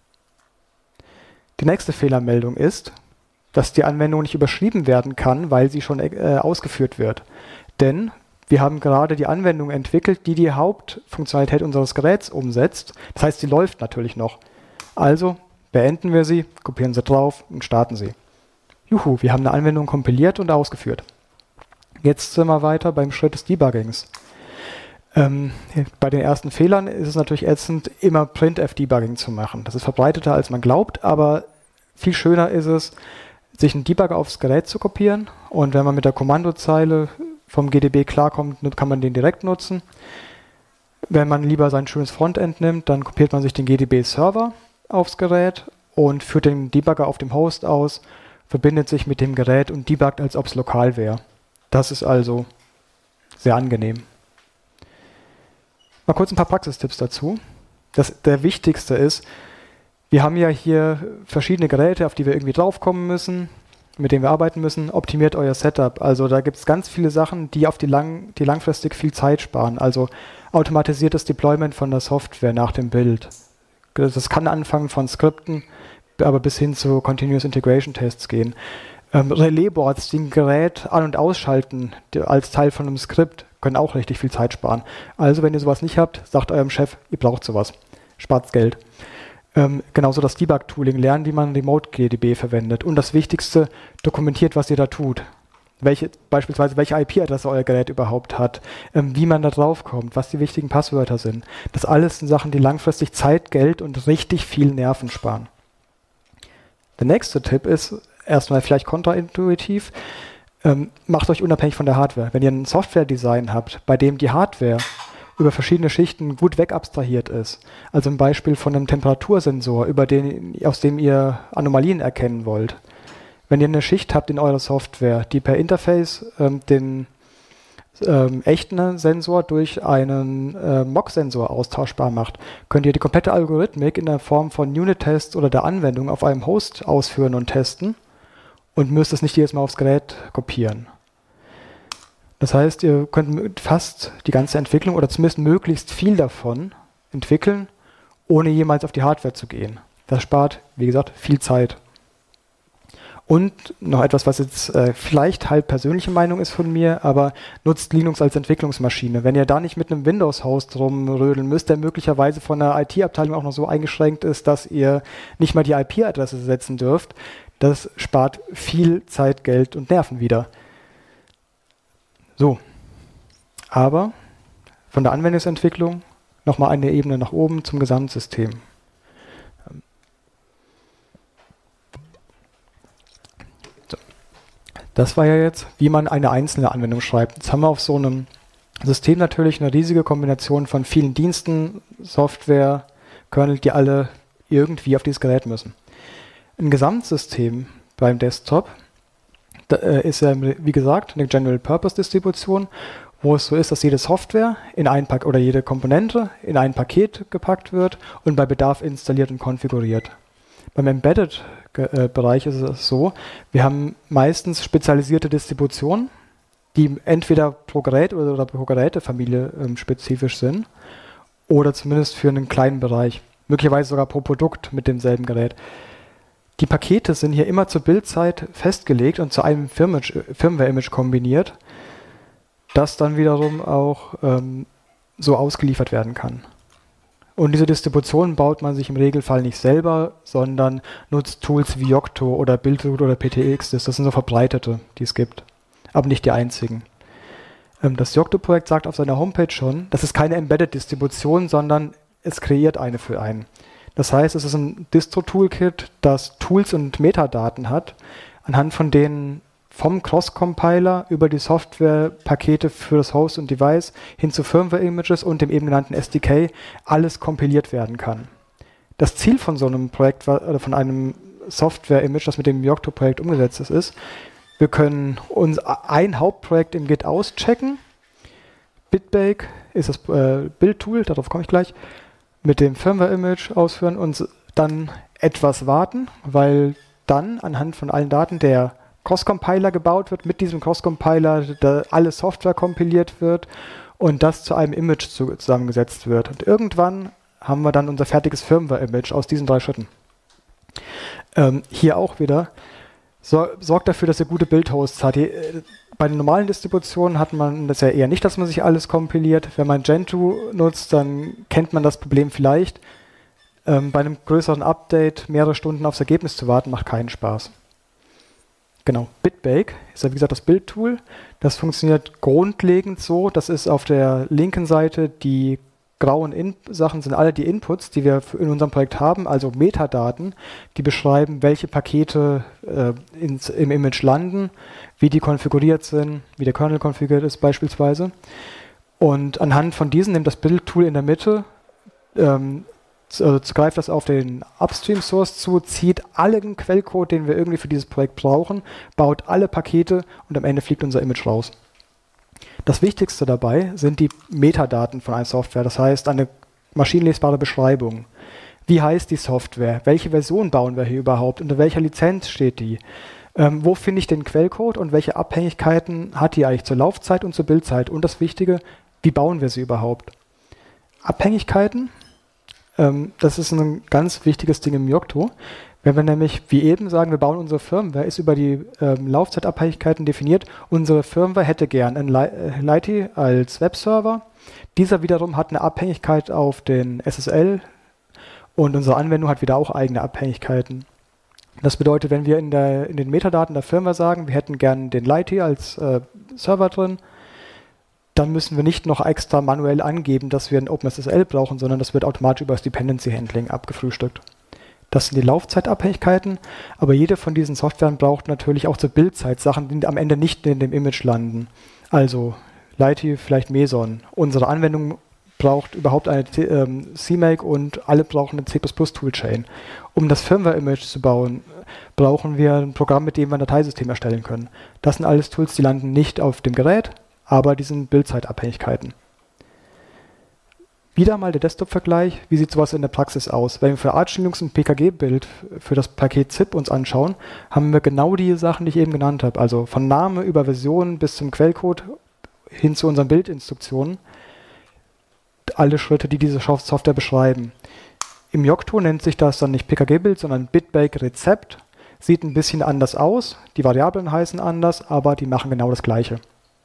Die nächste Fehlermeldung ist, dass die Anwendung nicht überschrieben werden kann, weil sie schon äh, ausgeführt wird. Denn wir haben gerade die Anwendung entwickelt, die die Hauptfunktionalität unseres Geräts umsetzt. Das heißt, sie läuft natürlich noch. Also beenden wir sie, kopieren sie drauf und starten sie. Juhu, wir haben eine Anwendung kompiliert und ausgeführt. Jetzt sind wir weiter beim Schritt des Debuggings. Ähm, bei den ersten Fehlern ist es natürlich ätzend, immer Printf-Debugging zu machen. Das ist verbreiteter, als man glaubt, aber viel schöner ist es, sich einen Debugger aufs Gerät zu kopieren und wenn man mit der Kommandozeile vom G D B klarkommt, kann man den direkt nutzen. Wenn man lieber sein schönes Frontend nimmt, dann kopiert man sich den G D B-Server aufs Gerät und führt den Debugger auf dem Host aus, verbindet sich mit dem Gerät und debuggt, als ob es lokal wäre. Das ist also sehr angenehm. Mal kurz ein paar Praxistipps dazu. Das, der wichtigste ist, wir haben ja hier verschiedene Geräte, auf die wir irgendwie draufkommen müssen, mit denen wir arbeiten müssen. Optimiert euer Setup. Also da gibt es ganz viele Sachen, die auf die, lang, die langfristig viel Zeit sparen. Also automatisiertes Deployment von der Software nach dem Bild. Das kann anfangen von Skripten, aber bis hin zu Continuous Integration Tests gehen. Ähm, Relaisboards, die ein Gerät an- und ausschalten die, als Teil von einem Skript, können auch richtig viel Zeit sparen. Also wenn ihr sowas nicht habt, sagt eurem Chef, ihr braucht sowas. Spart Geld. Ähm, genauso das Debug-Tooling, lernen, wie man Remote-G D B verwendet. Und das Wichtigste, dokumentiert, was ihr da tut. Welche, beispielsweise, welche I P-Adresse euer Gerät überhaupt hat, ähm, wie man da drauf kommt, was die wichtigen Passwörter sind. Das alles sind Sachen, die langfristig Zeit, Geld und richtig viel Nerven sparen. Der nächste Tipp ist, erstmal vielleicht kontraintuitiv, ähm, macht euch unabhängig von der Hardware. Wenn ihr ein Software-Design habt, bei dem die Hardware über verschiedene Schichten gut wegabstrahiert ist, also ein Beispiel von einem Temperatursensor, über den, aus dem ihr Anomalien erkennen wollt. Wenn ihr eine Schicht habt in eurer Software, die per Interface ähm, den ähm, echten Sensor durch einen äh, M O C-Sensor austauschbar macht, könnt ihr die komplette Algorithmik in der Form von Unit-Tests oder der Anwendung auf einem Host ausführen und testen und müsst es nicht jedes Mal aufs Gerät kopieren. Das heißt, ihr könnt fast die ganze Entwicklung oder zumindest möglichst viel davon entwickeln, ohne jemals auf die Hardware zu gehen. Das spart, wie gesagt, viel Zeit. Und noch etwas, was jetzt äh, vielleicht halb persönliche Meinung ist von mir, aber nutzt Linux als Entwicklungsmaschine. Wenn ihr da nicht mit einem Windows-Host rumrödeln müsst, der möglicherweise von der I T-Abteilung auch noch so eingeschränkt ist, dass ihr nicht mal die I P-Adresse setzen dürft, das spart viel Zeit, Geld und Nerven wieder. So, aber von der Anwendungsentwicklung nochmal eine Ebene nach oben zum Gesamtsystem. So. Das war ja jetzt, wie man eine einzelne Anwendung schreibt. Jetzt haben wir auf so einem System natürlich eine riesige Kombination von vielen Diensten, Software, Kernel, die alle irgendwie auf dieses Gerät müssen. Ein Gesamtsystem beim Desktop da, äh, ist ja, wie gesagt, eine General-Purpose-Distribution, wo es so ist, dass jede Software in ein Paket oder jede Komponente in ein Paket gepackt wird und bei Bedarf installiert und konfiguriert. Beim Embedded-Bereich ist es so, wir haben meistens spezialisierte Distributionen, die entweder pro Gerät oder pro Gerätefamilie ähm, spezifisch sind oder zumindest für einen kleinen Bereich, möglicherweise sogar pro Produkt mit demselben Gerät. Die Pakete sind hier immer zur Bildzeit festgelegt und zu einem Firmware-Image kombiniert, das dann wiederum auch ähm, so ausgeliefert werden kann. Und diese Distribution baut man sich im Regelfall nicht selber, sondern nutzt Tools wie Yocto oder Buildroot oder P T X. Das sind so verbreitete, die es gibt, aber nicht die einzigen. Ähm, das Yocto-Projekt sagt auf seiner Homepage schon, das ist keine Embedded-Distribution, sondern es kreiert eine für einen. Das heißt, es ist ein Distro-Toolkit, das Tools und Metadaten hat, anhand von denen vom Cross-Compiler über die Software-Pakete für das Host und Device hin zu Firmware-Images und dem eben genannten S D K alles kompiliert werden kann. Das Ziel von so einem Projekt, oder von einem Software-Image, das mit dem Yocto-Projekt umgesetzt ist, ist, wir können uns ein Hauptprojekt im Git auschecken. Bitbake ist das äh, Build-Tool, darauf komme ich gleich, mit dem Firmware-Image ausführen und dann etwas warten, weil dann anhand von allen Daten der Cross-Compiler gebaut wird, mit diesem Cross-Compiler da alle Software kompiliert wird und das zu einem Image zu, zusammengesetzt wird. Und irgendwann haben wir dann unser fertiges Firmware-Image aus diesen drei Schritten. Ähm, hier auch wieder, so, sorgt dafür, dass ihr gute Build-Hosts habt. Die, äh, bei den normalen Distributionen hat man das ja eher nicht, dass man sich alles kompiliert. Wenn man Gentoo nutzt, dann kennt man das Problem vielleicht. Ähm, bei einem größeren Update mehrere Stunden aufs Ergebnis zu warten, macht keinen Spaß. Genau, Bitbake ist ja wie gesagt das Build-Tool. Das funktioniert grundlegend so, das ist auf der linken Seite, die grauen In- Sachen sind alle die Inputs, die wir in unserem Projekt haben, also Metadaten, die beschreiben, welche Pakete äh, ins, im Image landen, wie die konfiguriert sind, wie der Kernel konfiguriert ist beispielsweise. Und anhand von diesen nimmt das Build-Tool in der Mitte ähm, Also greift das auf den Upstream-Source zu, zieht allen Quellcode, den wir irgendwie für dieses Projekt brauchen, baut alle Pakete und am Ende fliegt unser Image raus. Das Wichtigste dabei sind die Metadaten von einer Software, das heißt eine maschinenlesbare Beschreibung. Wie heißt die Software? Welche Version bauen wir hier überhaupt? Unter welcher Lizenz steht die? Ähm, wo finde ich den Quellcode und welche Abhängigkeiten hat die eigentlich zur Laufzeit und zur Bildzeit? Und das Wichtige, wie bauen wir sie überhaupt? Abhängigkeiten? Das ist ein ganz wichtiges Ding im Yocto. Wenn wir nämlich, wie eben sagen, wir bauen unsere Firmware, ist über die ähm, Laufzeitabhängigkeiten definiert. Unsere Firmware hätte gern einen Lite als Webserver. Dieser wiederum hat eine Abhängigkeit auf den S S L und unsere Anwendung hat wieder auch eigene Abhängigkeiten. Das bedeutet, wenn wir in, der, in den Metadaten der Firmware sagen, wir hätten gern den Lite als äh, Server drin, dann müssen wir nicht noch extra manuell angeben, dass wir ein OpenSSL brauchen, sondern das wird automatisch über das Dependency Handling abgefrühstückt. Das sind die Laufzeitabhängigkeiten, aber jede von diesen Softwaren braucht natürlich auch zur Bildzeit Sachen, die am Ende nicht in dem Image landen. Also Lite, vielleicht Meson. Unsere Anwendung braucht überhaupt eine ähm, C M A K und alle brauchen eine C plus plus Toolchain. Um das Firmware-Image zu bauen, brauchen wir ein Programm, mit dem wir ein Dateisystem erstellen können. Das sind alles Tools, die landen nicht auf dem Gerät, aber die sind Bildzeitabhängigkeiten. Wieder mal der Desktop-Vergleich. Wie sieht sowas in der Praxis aus? Wenn wir für Arch Linux ein P K G-Bild für das Paket zip uns anschauen, haben wir genau die Sachen, die ich eben genannt habe. Also von Name über Version bis zum Quellcode hin zu unseren Bildinstruktionen. Alle Schritte, die diese Software beschreiben. Im Yocto nennt sich das dann nicht P K G-Bild, sondern Bitbake Rezept. Sieht ein bisschen anders aus. Die Variablen heißen anders, aber die machen genau das Gleiche.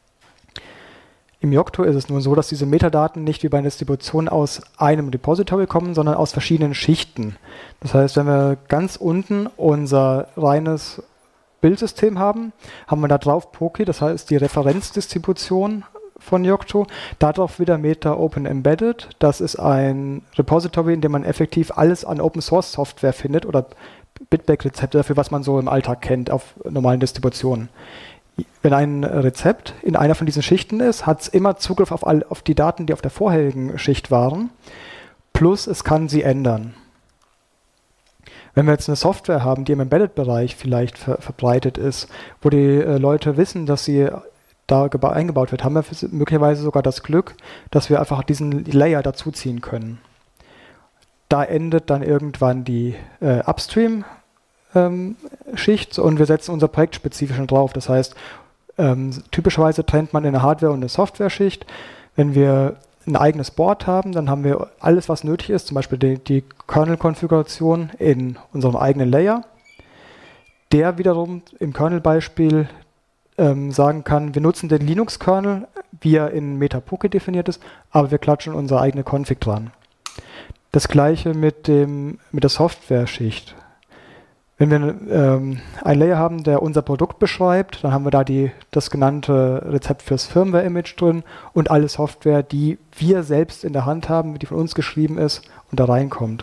Im Yocto ist es nun so, dass diese Metadaten nicht wie bei einer Distribution aus einem Repository kommen, sondern aus verschiedenen Schichten. Das heißt, wenn wir ganz unten unser reines Bildsystem haben, haben wir da drauf Poki, das heißt die Referenzdistribution von Yocto. Darauf wieder Meta Open Embedded. Das ist ein Repository, in dem man effektiv alles an Open Source Software findet oder Bitbake-Rezepte dafür, was man so im Alltag kennt auf normalen Distributionen. wenn ein Rezept in einer von diesen Schichten ist, hat es immer Zugriff auf, all, auf die Daten, die auf der vorherigen Schicht waren, plus es kann sie ändern. Wenn wir jetzt eine Software haben, die im Embedded-Bereich vielleicht ver verbreitet ist, wo die äh, Leute wissen, dass sie da eingebaut wird, haben wir möglicherweise sogar das Glück, dass wir einfach diesen Layer dazuziehen können. Da endet dann irgendwann die äh, Upstream-Schicht ähm, und wir setzen unser Projekt spezifisch drauf. Das heißt, ähm, typischerweise trennt man in eine Hardware- und eine Software-Schicht. Wenn wir ein eigenes Board haben, dann haben wir alles, was nötig ist, zum Beispiel die, die Kernel-Konfiguration in unserem eigenen Layer, der wiederum im Kernel-Beispiel ähm, sagen kann, wir nutzen den Linux-Kernel, wie er in Metapoke definiert ist, aber wir klatschen unsere eigene Config dran. Das gleiche mit, dem, mit der Software-Schicht. Wenn wir ähm, ein Layer haben, der unser Produkt beschreibt, dann haben wir da die, das genannte Rezept fürs Firmware-Image drin und alle Software, die wir selbst in der Hand haben, die von uns geschrieben ist und da reinkommt.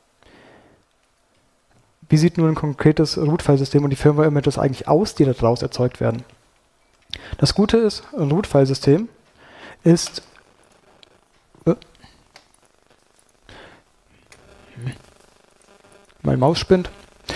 Wie sieht nun ein konkretes Root-File-System und die Firmware-Images eigentlich aus, die daraus erzeugt werden? Das Gute ist, ein Root-File-System ist äh, meine Maus spinnt.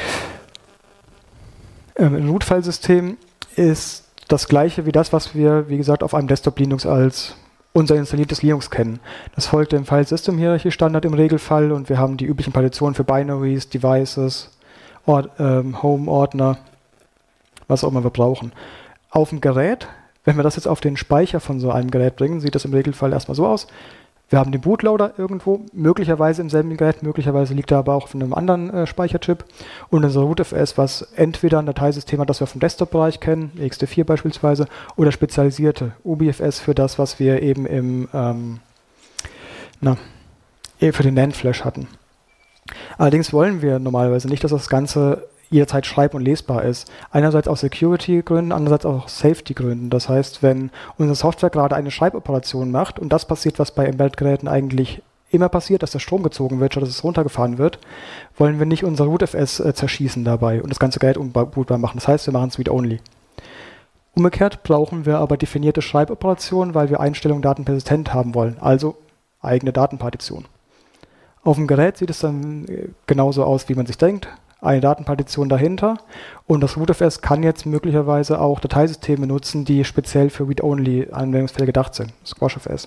Ein Root-File-System ist das gleiche wie das, was wir, wie gesagt, auf einem Desktop-Linux als unser installiertes Linux kennen. Das folgt dem File-System-Hierarchie-Standard im Regelfall und wir haben die üblichen Partitionen für Binaries, Devices, Ord ähm, Home-Ordner, was auch immer wir brauchen. Auf dem Gerät, wenn wir das jetzt auf den Speicher von so einem Gerät bringen, sieht das im Regelfall erstmal so aus. Wir haben den Bootloader irgendwo, möglicherweise im selben Gerät, möglicherweise liegt er aber auch auf einem anderen äh, Speicherchip. Und unser rootfs, was entweder ein Dateisystem hat, das wir vom Desktop-Bereich kennen, E X T vier beispielsweise, oder spezialisierte U B F S für das, was wir eben im ähm, na, für den NAND-Flash hatten. Allerdings wollen wir normalerweise nicht, dass das Ganze jederzeit schreib- und lesbar ist. Einerseits aus Security-Gründen, andererseits auch aus Safety-Gründen. Das heißt, wenn unsere Software gerade eine Schreiboperation macht und das passiert, was bei Embedded-Geräten eigentlich immer passiert, dass der Strom gezogen wird, statt dass es runtergefahren wird, wollen wir nicht unser rootfs äh, zerschießen dabei und das ganze Gerät unbootbar machen. Das heißt, wir machen es read-only. Umgekehrt brauchen wir aber definierte Schreiboperationen, weil wir Einstellungen datenpersistent haben wollen, also eigene Datenpartition. Auf dem Gerät sieht es dann genauso aus, wie man sich denkt. Eine Datenpartition dahinter und das rootfs kann jetzt möglicherweise auch Dateisysteme nutzen, die speziell für Read-Only-Anwendungsfälle gedacht sind, SquashFS.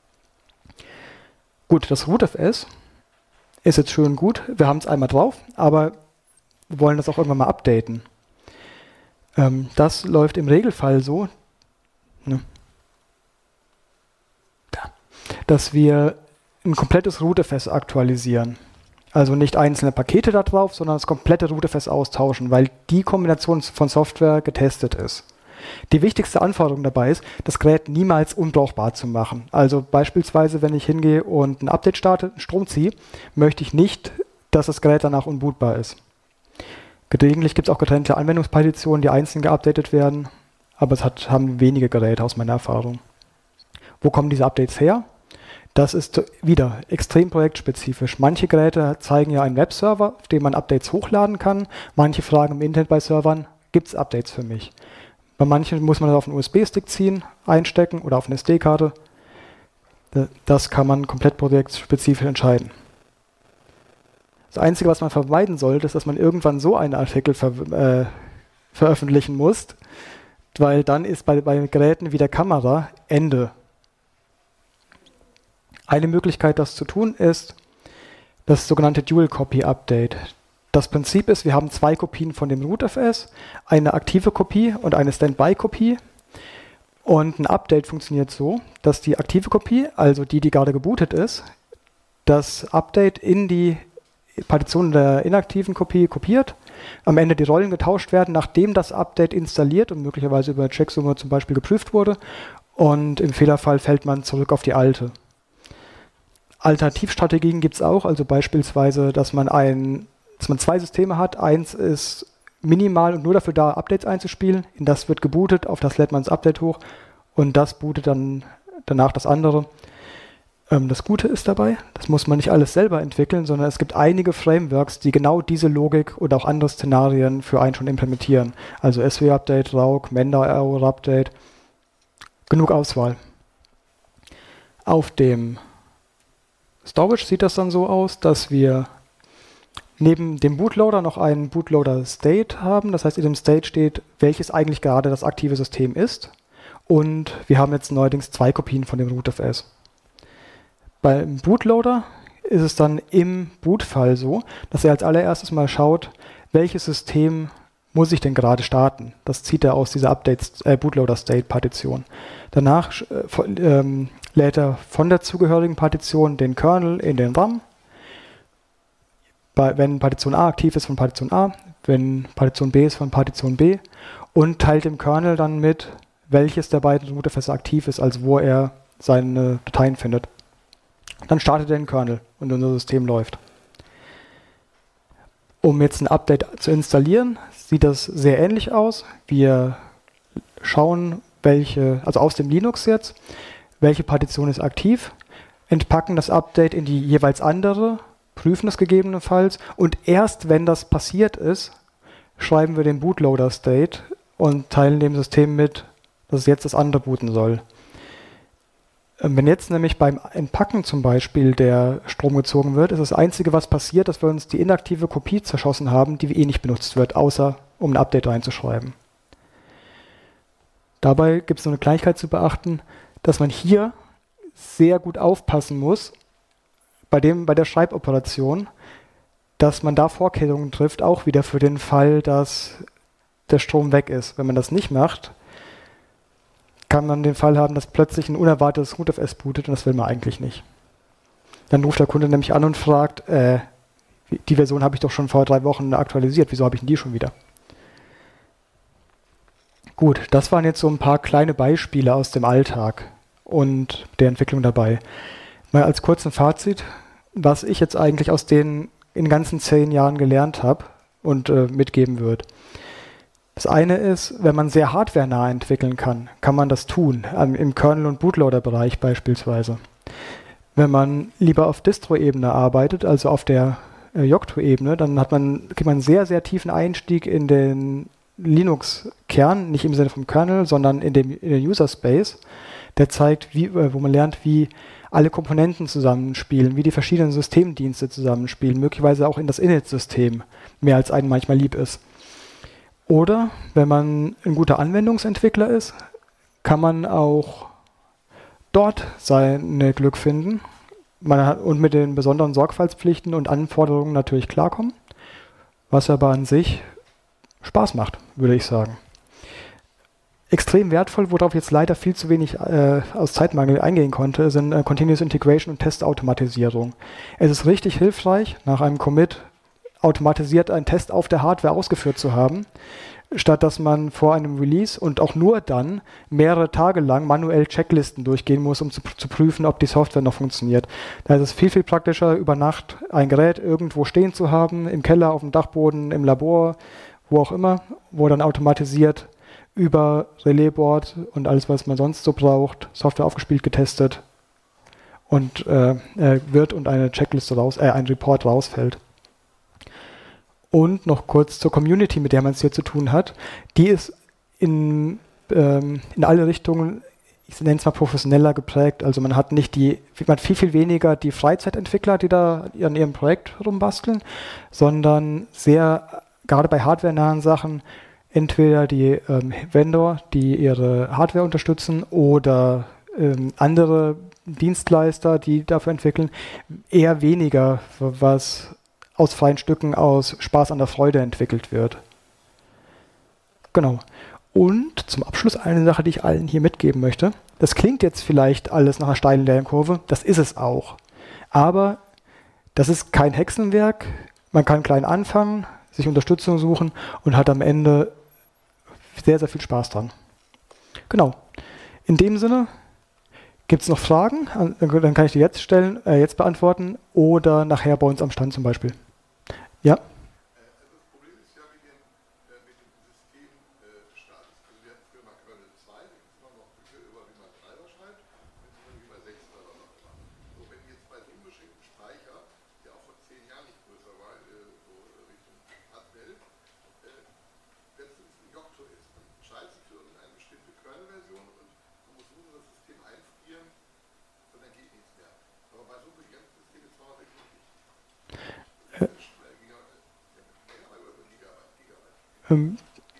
Gut, das rootfs ist jetzt schön gut, wir haben es einmal drauf, aber wir wollen das auch irgendwann mal updaten. Ähm, das läuft im Regelfall so, ne, dass wir ein komplettes rootfs aktualisieren. Also nicht einzelne Pakete da drauf, sondern das komplette rootfs austauschen, weil die Kombination von Software getestet ist. Die wichtigste Anforderung dabei ist, das Gerät niemals unbrauchbar zu machen. Also beispielsweise, wenn ich hingehe und ein Update starte, einen Strom ziehe, möchte ich nicht, dass das Gerät danach unbootbar ist. Gelegentlich gibt es auch getrennte Anwendungspartitionen, die einzeln geupdatet werden, aber es hat, haben wenige Geräte aus meiner Erfahrung. Wo kommen diese Updates her? Das ist wieder extrem projektspezifisch. Manche Geräte zeigen ja einen Webserver, auf dem man Updates hochladen kann. Manche fragen im Internet bei Servern, gibt es Updates für mich? Bei manchen muss man das auf einen U S B-Stick ziehen, einstecken oder auf eine S D-Karte. Das kann man komplett projektspezifisch entscheiden. Das Einzige, was man vermeiden sollte, ist, dass man irgendwann so einen Artikel ver äh, veröffentlichen muss, weil dann ist bei, bei Geräten wie der Kamera Ende. Eine Möglichkeit, das zu tun, ist das sogenannte Dual-Copy-Update. Das Prinzip ist, wir haben zwei Kopien von dem rootfs, eine aktive Kopie und eine Standby-Kopie. Und ein Update funktioniert so, dass die aktive Kopie, also die, die gerade gebootet ist, das Update in die Partition der inaktiven Kopie kopiert, am Ende die Rollen getauscht werden, nachdem das Update installiert und möglicherweise über Checksumme zum Beispiel geprüft wurde. Und im Fehlerfall fällt man zurück auf die alte. Alternativstrategien gibt es auch, also beispielsweise, dass man, ein, dass man zwei Systeme hat. Eins ist minimal und nur dafür da, Updates einzuspielen. In das wird gebootet, auf das lädt man das Update hoch und das bootet dann danach das andere. Ähm, das Gute ist dabei, das muss man nicht alles selber entwickeln, sondern es gibt einige Frameworks, die genau diese Logik oder auch andere Szenarien für einen schon implementieren. Also S W Update, Rauk, Menda Error Update. Genug Auswahl. Auf dem Storage sieht das dann so aus, dass wir neben dem Bootloader noch einen Bootloader State haben. Das heißt, in dem State steht, welches eigentlich gerade das aktive System ist. Und wir haben jetzt neuerdings zwei Kopien von dem rootfs. Beim Bootloader ist es dann im Bootfall so, dass er als allererstes mal schaut, welches System muss ich denn gerade starten. Das zieht er aus dieser Update, äh, Bootloader-State-Partition. Danach äh, von, ähm, lädt er von der zugehörigen Partition den Kernel in den RAM. Bei, wenn Partition A aktiv ist, von Partition A, wenn Partition B ist, von Partition B und teilt dem Kernel dann mit, welches der beiden rootfs aktiv ist, also wo er seine Dateien findet. Dann startet er den Kernel und unser System läuft. Um jetzt ein Update zu installieren, sieht das sehr ähnlich aus. Wir schauen, welche, also aus dem Linux jetzt, welche Partition ist aktiv, entpacken das Update in die jeweils andere, prüfen es gegebenenfalls und erst wenn das passiert ist, schreiben wir den Bootloader-State und teilen dem System mit, dass es jetzt das andere booten soll. Wenn jetzt nämlich beim Entpacken zum Beispiel der Strom gezogen wird, ist das Einzige, was passiert, dass wir uns die inaktive Kopie zerschossen haben, die eh nicht benutzt wird, außer um ein Update reinzuschreiben. Dabei gibt es noch eine Kleinigkeit zu beachten, dass man hier sehr gut aufpassen muss, bei, dem, bei der Schreiboperation, dass man da Vorkehrungen trifft, auch wieder für den Fall, dass der Strom weg ist. Wenn man das nicht macht, kann man den Fall haben, dass plötzlich ein unerwartetes rootfs bootet und das will man eigentlich nicht. Dann ruft der Kunde nämlich an und fragt, äh, die Version habe ich doch schon vor drei Wochen aktualisiert, wieso habe ich denn die schon wieder? Gut, das waren jetzt so ein paar kleine Beispiele aus dem Alltag und der Entwicklung dabei. Mal als kurzen Fazit, was ich jetzt eigentlich aus den in den ganzen zehn Jahren gelernt habe und äh, mitgeben würde. Das eine ist, wenn man sehr hardwarenah entwickeln kann, kann man das tun, im Kernel- und Bootloader-Bereich beispielsweise. Wenn man lieber auf Distro-Ebene arbeitet, also auf der äh, Yocto-Ebene, dann hat man, kriegt man einen sehr, sehr tiefen Einstieg in den Linux-Kern, nicht im Sinne vom Kernel, sondern in, dem, in den User-Space, der zeigt, wie, äh, wo man lernt, wie alle Komponenten zusammenspielen, wie die verschiedenen Systemdienste zusammenspielen, möglicherweise auch in das Init-System, mehr als einem manchmal lieb ist. Oder, wenn man ein guter Anwendungsentwickler ist, kann man auch dort sein Glück finden man hat, und mit den besonderen Sorgfaltspflichten und Anforderungen natürlich klarkommen, was aber an sich Spaß macht, würde ich sagen. Extrem wertvoll, worauf jetzt leider viel zu wenig äh, aus Zeitmangel eingehen konnte, sind äh, Continuous Integration und Testautomatisierung. Es ist richtig hilfreich, nach einem Commit automatisiert einen Test auf der Hardware ausgeführt zu haben, statt dass man vor einem Release und auch nur dann mehrere Tage lang manuell Checklisten durchgehen muss, um zu, zu prüfen, ob die Software noch funktioniert. Da ist es viel, viel praktischer, über Nacht ein Gerät irgendwo stehen zu haben, im Keller, auf dem Dachboden, im Labor, wo auch immer, wo dann automatisiert über Relaisboard und alles, was man sonst so braucht, Software aufgespielt, getestet und äh, wird und eine Checkliste raus, äh, ein Report rausfällt. Und noch kurz zur Community, mit der man es hier zu tun hat. Die ist in, ähm, in alle Richtungen, ich nenne es mal professioneller geprägt. Also man hat nicht die, man hat viel, viel weniger die Freizeitentwickler, die da an ihrem Projekt rumbasteln, sondern sehr, gerade bei hardwarenahen Sachen, entweder die ähm, Vendor, die ihre Hardware unterstützen oder ähm, andere Dienstleister, die dafür entwickeln, eher weniger, was aus freien Stücken, aus Spaß an der Freude entwickelt wird. Genau. Und zum Abschluss eine Sache, die ich allen hier mitgeben möchte. Das klingt jetzt vielleicht alles nach einer steilen Lernkurve, das ist es auch. Aber das ist kein Hexenwerk, man kann klein anfangen, sich Unterstützung suchen und hat am Ende sehr, sehr viel Spaß dran. Genau. In dem Sinne, gibt es noch Fragen? Dann kann ich die jetzt stellen, äh, jetzt beantworten oder nachher bei uns am Stand zum Beispiel. Ja? Das Problem ist ja mit dem, äh, mit dem Systemstand. Also wir hatten früher mal Kernel zwei, da gibt es immer noch Bücher über, wie man Treiber schreibt, und wie man sechs oder was auch immer. So. Ähm,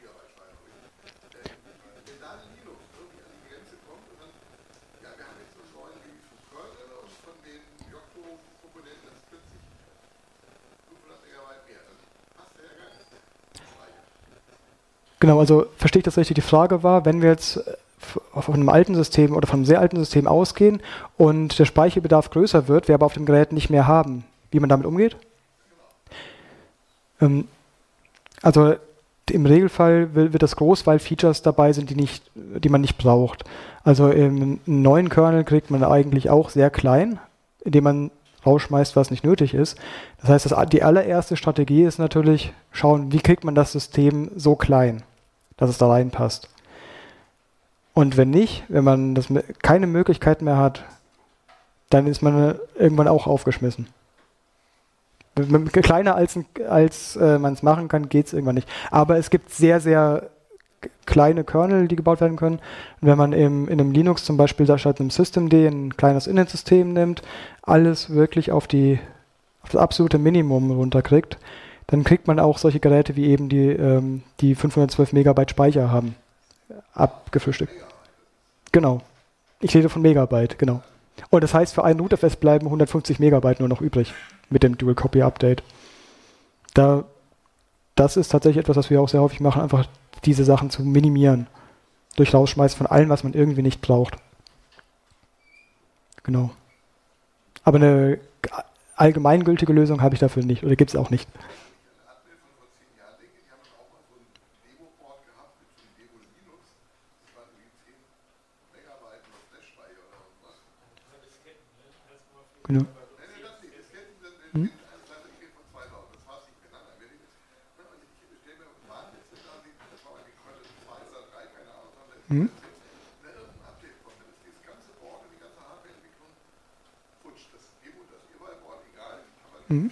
Genau, also verstehe ich das richtig? Die Frage war, wenn wir jetzt äh, f- von einem alten System oder von einem sehr alten System ausgehen und der Speicherbedarf größer wird, wir aber auf dem Gerät nicht mehr haben, wie man damit umgeht? Ähm, also im Regelfall will- wird das groß, weil Features dabei sind, die, nicht, die man nicht braucht. Also im neuen Kernel kriegt man eigentlich auch sehr klein, indem man rausschmeißt, was nicht nötig ist. Das heißt, das, die allererste Strategie ist natürlich schauen, wie kriegt man das System so klein, dass es da reinpasst. Und wenn nicht, wenn man das me- keine Möglichkeit mehr hat, dann ist man äh, irgendwann auch aufgeschmissen. Mit- mit- Kleiner als, ein- als äh, man es machen kann, geht es irgendwann nicht. Aber es gibt sehr, sehr k- kleine Kernel, die gebaut werden können. Und wenn man im, in einem Linux zum Beispiel da statt einem Systemd ein kleines Init-System nimmt, alles wirklich auf, die, auf das absolute Minimum runterkriegt, dann kriegt man auch solche Geräte wie eben die, ähm, die fünfhundertzwölf Megabyte Speicher haben, abgefrühstückt. Genau. Ich rede von Megabyte, genau. Und das heißt, für ein Root-F S bleiben hundertfünfzig Megabyte nur noch übrig mit dem Dual-Copy-Update. Da, das ist tatsächlich etwas, was wir auch sehr häufig machen, einfach diese Sachen zu minimieren. Durch Rausschmeißen von allem, was man irgendwie nicht braucht. Genau. Aber eine allgemeingültige Lösung habe ich dafür nicht oder gibt es auch nicht. Genau. Hm? Hm? Hm?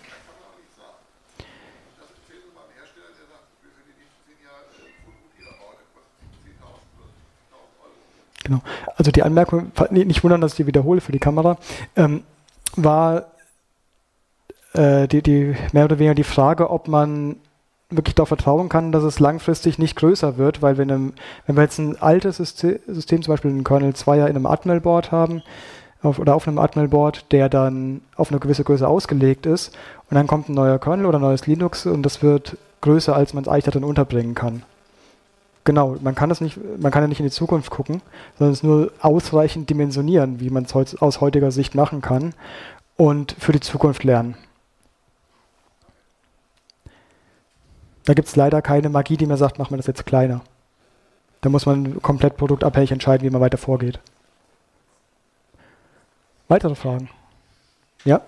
Genau. Also die Anmerkung, nicht wundern, dass ich die wiederhole für die Kamera, ähm, war äh, die, die mehr oder weniger die Frage, ob man wirklich darauf vertrauen kann, dass es langfristig nicht größer wird, weil wenn, einem, wenn wir jetzt ein altes System, System, zum Beispiel ein Kernel zwei in einem Atmel-Board haben, auf, oder auf einem Atmel-Board, der dann auf eine gewisse Größe ausgelegt ist, und dann kommt ein neuer Kernel oder ein neues Linux und das wird größer, als man es eigentlich darin unterbringen kann. Genau, man kann das nicht, man kann ja nicht in die Zukunft gucken, sondern es nur ausreichend dimensionieren, wie man es heut, aus heutiger Sicht machen kann und für die Zukunft lernen. Da gibt es leider keine Magie, die mir sagt, machen wir das jetzt kleiner. Da muss man komplett produktabhängig entscheiden, wie man weiter vorgeht. Weitere Fragen? Ja?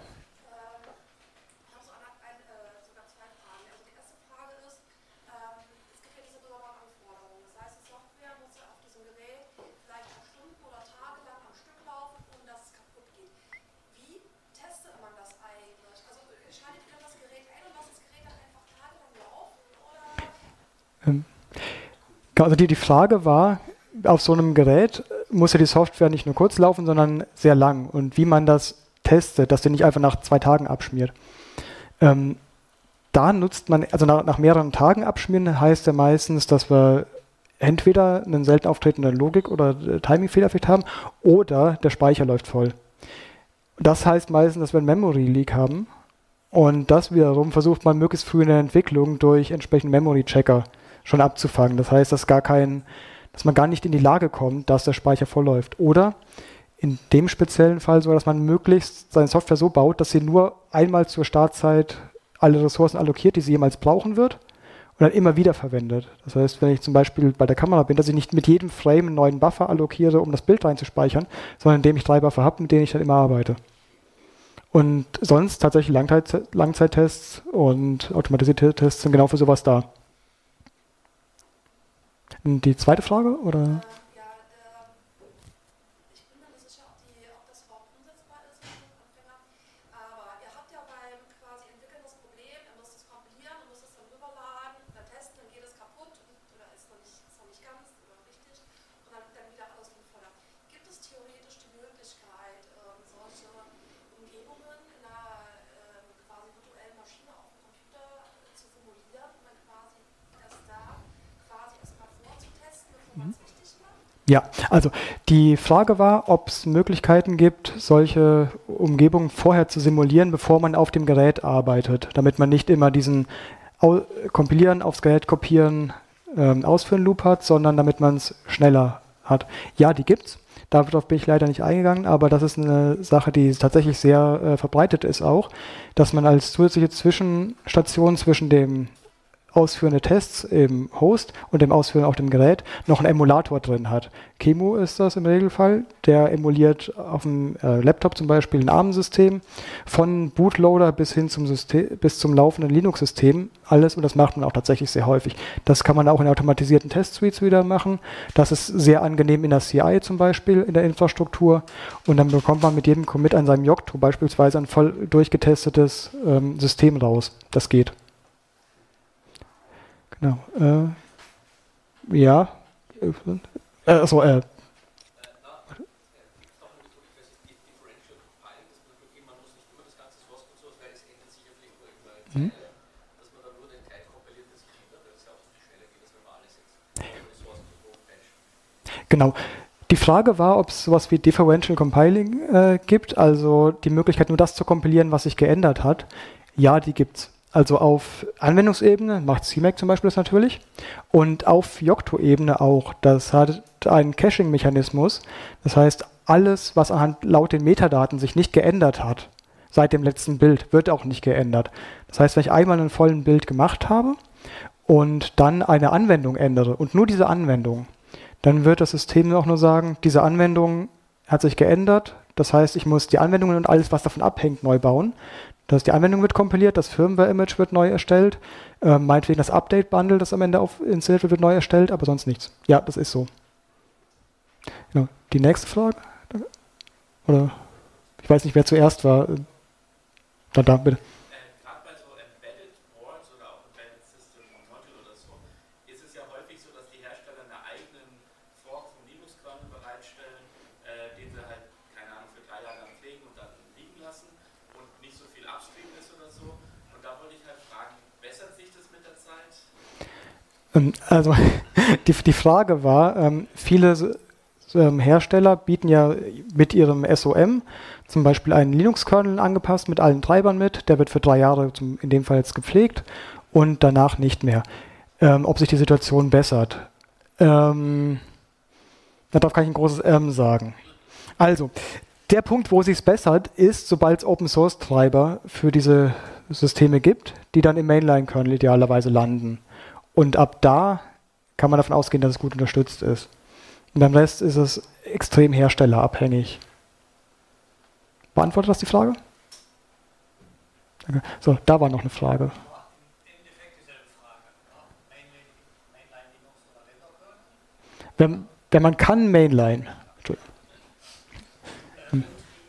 Ähm, Also die, die Frage war, auf so einem Gerät muss ja die Software nicht nur kurz laufen, sondern sehr lang. Und wie man das testet, dass der nicht einfach nach zwei Tagen abschmiert. Ähm, da nutzt man, also nach, nach mehreren Tagen abschmieren heißt ja meistens, dass wir entweder einen selten auftretenden Logik- oder äh, Timing-Fehler vielleicht haben oder der Speicher läuft voll. Das heißt meistens, dass wir einen Memory-Leak haben und das wiederum versucht man möglichst früh in der Entwicklung durch entsprechende Memory-Checker schon abzufangen. Das heißt, dass, gar kein, dass man gar nicht in die Lage kommt, dass der Speicher vollläuft. Oder in dem speziellen Fall so, dass man möglichst seine Software so baut, dass sie nur einmal zur Startzeit alle Ressourcen allokiert, die sie jemals brauchen wird und dann immer wieder verwendet. Das heißt, wenn ich zum Beispiel bei der Kamera bin, dass ich nicht mit jedem Frame einen neuen Buffer allokiere, um das Bild reinzuspeichern, sondern indem ich drei Buffer habe, mit denen ich dann immer arbeite. Und sonst tatsächlich Langzeit Langzeittests und automatisierte Tests sind genau für sowas da. Die zweite Frage, oder? Ja, also die Frage war, ob es Möglichkeiten gibt, solche Umgebungen vorher zu simulieren, bevor man auf dem Gerät arbeitet, damit man nicht immer diesen Au- Kompilieren, aufs Gerät kopieren, ähm, ausführen Loop hat, sondern damit man es schneller hat. Ja, die gibt's. Darauf bin ich leider nicht eingegangen, aber das ist eine Sache, die tatsächlich sehr äh, verbreitet ist auch, dass man als zusätzliche Zwischenstation zwischen dem ausführende Tests im Host und dem Ausführen auf dem Gerät noch einen Emulator drin hat. Qemu ist das im Regelfall, der emuliert auf dem äh, Laptop zum Beispiel ein ARM-System von Bootloader bis hin zum System, bis zum laufenden Linux-System, alles, und das macht man auch tatsächlich sehr häufig. Das kann man auch in automatisierten Test-Suites wieder machen. Das ist sehr angenehm in der C I zum Beispiel, in der Infrastruktur, und dann bekommt man mit jedem Commit an seinem Yocto beispielsweise ein voll durchgetestetes ähm, System raus. Das geht. Genau. Äh, ja. Äh, achso, äh. Hm? Genau. Die Frage war, ob es sowas wie Differential Compiling äh, gibt, also die Möglichkeit, nur das zu kompilieren, was sich geändert hat. Ja, die gibt's. Also auf Anwendungsebene macht C Mac zum Beispiel das natürlich, und auf Yocto-Ebene auch. Das hat einen Caching-Mechanismus. Das heißt, alles, was anhand laut den Metadaten sich nicht geändert hat, seit dem letzten Bild, wird auch nicht geändert. Das heißt, wenn ich einmal einen vollen Bild gemacht habe und dann eine Anwendung ändere und nur diese Anwendung, dann wird das System auch nur sagen, diese Anwendung hat sich geändert. Das heißt, ich muss die Anwendungen und alles, was davon abhängt, neu bauen. Das heißt, die Anwendung wird kompiliert, das Firmware-Image wird neu erstellt, äh, meinetwegen das Update-Bundle, das am Ende auf installiert wird, wird neu erstellt, aber sonst nichts. Ja, das ist so. Genau. Die nächste Frage? Oder ich weiß nicht, wer zuerst war. Da, da, bitte. Also die, die Frage war, ähm, viele ähm, Hersteller bieten ja mit ihrem S O M zum Beispiel einen Linux-Kernel angepasst mit allen Treibern mit, der wird für drei Jahre zum, in dem Fall jetzt gepflegt und danach nicht mehr. Ähm, ob sich die Situation bessert. Ähm, darauf kann ich ein großes Ähm sagen. Also, der Punkt, wo sich es bessert, ist, sobald es Open-Source-Treiber für diese Systeme gibt, die dann im Mainline-Kernel idealerweise landen. Und ab da kann man davon ausgehen, dass es gut unterstützt ist. Und beim Rest ist es extrem herstellerabhängig. Beantwortet das die Frage? Danke. So, da war noch eine Frage. Wenn, wenn man kann, Mainline. Entschuldigung. Hm.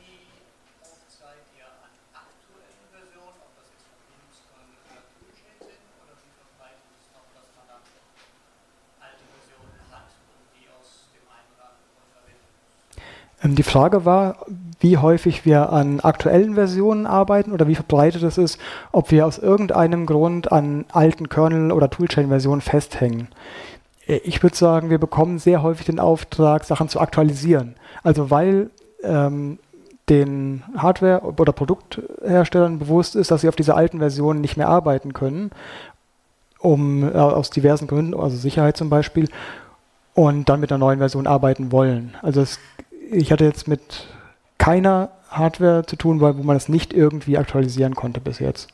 Die Frage war, wie häufig wir an aktuellen Versionen arbeiten oder wie verbreitet es ist, ob wir aus irgendeinem Grund an alten Kernel- oder Toolchain-Versionen festhängen. Ich würde sagen, wir bekommen sehr häufig den Auftrag, Sachen zu aktualisieren. Also weil ähm, den Hardware- oder Produktherstellern bewusst ist, dass sie auf diese alten Versionen nicht mehr arbeiten können, um äh, aus diversen Gründen, also Sicherheit zum Beispiel, und dann mit einer neuen Version arbeiten wollen. Also es Ich hatte jetzt mit keiner Hardware zu tun, weil, wo man es nicht irgendwie aktualisieren konnte bis jetzt.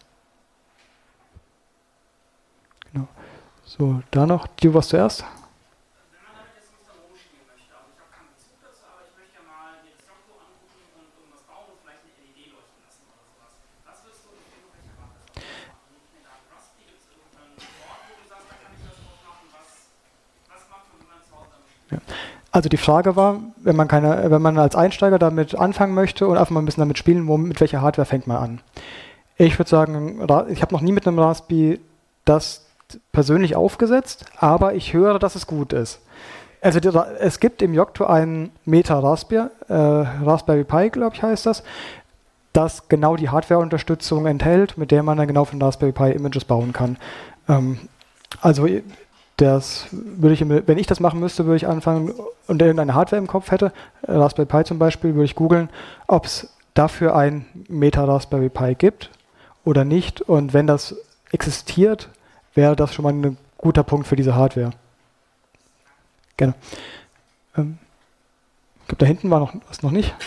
Genau. So, da noch. Du warst zuerst? Wenn man damit jetzt nicht so rumspielen möchte, also ich habe keinen Bezug dazu, aber ich möchte ja mal mir das Yocto angucken und irgendwas bauen und vielleicht eine L E D leuchten lassen oder sowas. Was würdest du empfehlen, welche Hardware das machen? Nicht mehr da Rusty, gibt es irgendeinen Ort, wo du sagst, da kann ich das drauf machen? Was, was macht man, wenn man zu Hause damit spielt? Ja. Also die Frage war, wenn man keine, wenn man als Einsteiger damit anfangen möchte und einfach mal ein bisschen damit spielen, wo, mit welcher Hardware fängt man an? Ich würde sagen, ich habe noch nie mit einem Raspberry das persönlich aufgesetzt, aber ich höre, dass es gut ist. Also die, es gibt im Yocto einen Meta Raspberry, äh, Raspberry Pi, glaube ich, heißt das, das genau die Hardware-Unterstützung enthält, mit der man dann genau für den Raspberry Pi Images bauen kann. Ähm, also das würde ich, wenn ich das machen müsste, würde ich anfangen und irgendeine Hardware im Kopf hätte, Raspberry Pi zum Beispiel, würde ich googeln, ob es dafür ein Meta Raspberry Pi gibt oder nicht. Und wenn das existiert, wäre das schon mal ein guter Punkt für diese Hardware. Gerne. Ähm, ich glaube, da hinten war noch was noch nicht.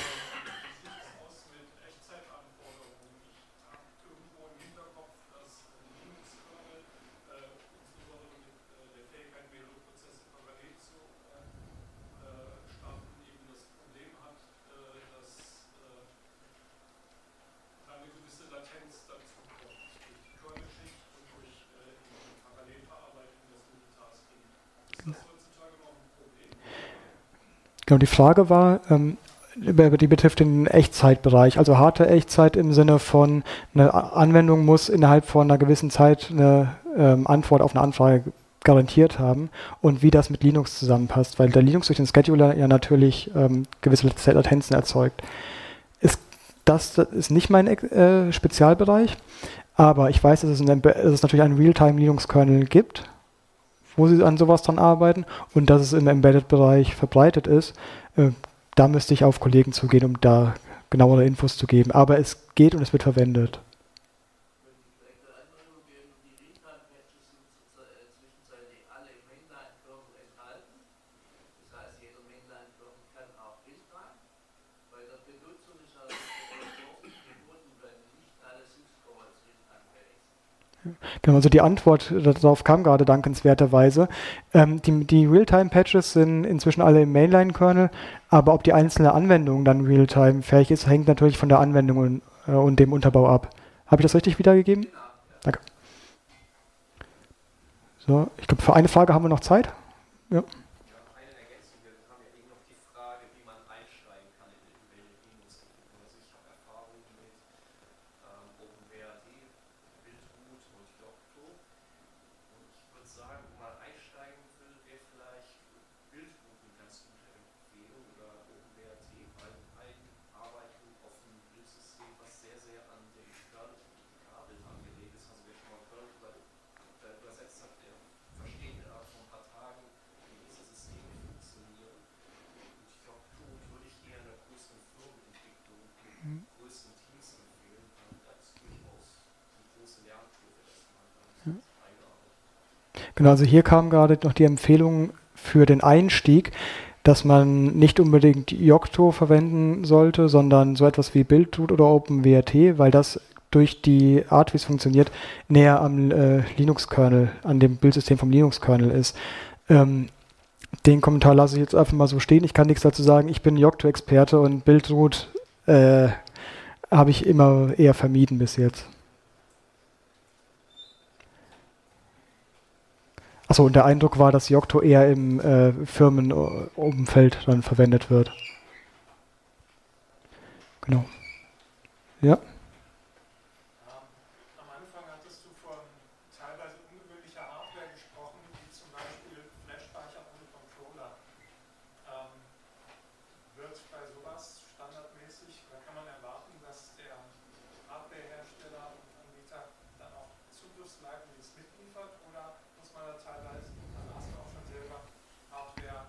Genau, die Frage war, ähm, die betrifft den Echtzeitbereich, also harte Echtzeit im Sinne von, eine Anwendung muss innerhalb von einer gewissen Zeit eine ähm, Antwort auf eine Anfrage garantiert haben und wie das mit Linux zusammenpasst, weil der Linux durch den Scheduler ja natürlich ähm, gewisse Latenzen erzeugt. Ist, das, das ist nicht mein äh, Spezialbereich, aber ich weiß, dass es, ein, dass es natürlich einen Realtime-Linux-Kernel gibt, wo sie an sowas dran arbeiten und dass es im Embedded-Bereich verbreitet ist. Äh, da müsste ich auf Kollegen zugehen, um da genauere Infos zu geben. Aber es geht und es wird verwendet. Genau, also die Antwort darauf kam gerade dankenswerterweise. Ähm, die die Realtime-Patches sind inzwischen alle im Mainline-Kernel, aber ob die einzelne Anwendung dann Realtime-fähig ist, hängt natürlich von der Anwendung und, äh, und dem Unterbau ab. Habe ich das richtig wiedergegeben? Danke. So, ich glaube, für eine Frage haben wir noch Zeit. Ja. Genau, also hier kam gerade noch die Empfehlung für den Einstieg, dass man nicht unbedingt Yocto verwenden sollte, sondern so etwas wie Buildroot oder OpenWrt, weil das durch die Art, wie es funktioniert, näher am äh, Linux-Kernel, an dem Bildsystem vom Linux-Kernel ist. Ähm, den Kommentar lasse ich jetzt einfach mal so stehen. Ich kann nichts dazu sagen. Ich bin Yocto-Experte und Buildroot äh, habe ich immer eher vermieden bis jetzt. Achso, und der Eindruck war, dass Yocto eher im äh, Firmenumfeld dann verwendet wird. Genau. Ja. Am Anfang hattest du von teilweise ungewöhnlicher Hardware gesprochen, wie zum Beispiel Flash-Speicher ohne Controller. Ähm, wird bei sowas standardmäßig, oder kann man erwarten, dass der Hardware-Hersteller und Anbieter dann auch Zugriffslibraries mitliefert, oder muss man da teilweise, also hast du auch schon selber Hardware,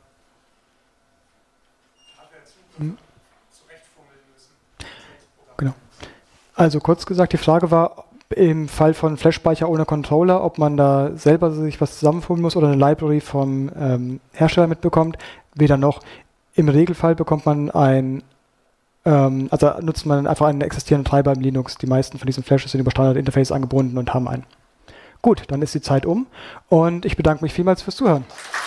Hardware-Zugriff zurechtfummeln müssen? Genau. Also kurz gesagt, die Frage war im Fall von Flash-Speicher ohne Controller, ob man da selber sich was zusammenfummeln muss oder eine Library vom ähm, Hersteller mitbekommt. Weder noch. Im Regelfall bekommt man ein, ähm, also nutzt man einfach einen existierenden Treiber im Linux. Die meisten von diesen Flashes sind über Standard-Interface angebunden und haben einen. Gut, dann ist die Zeit um und ich bedanke mich vielmals fürs Zuhören.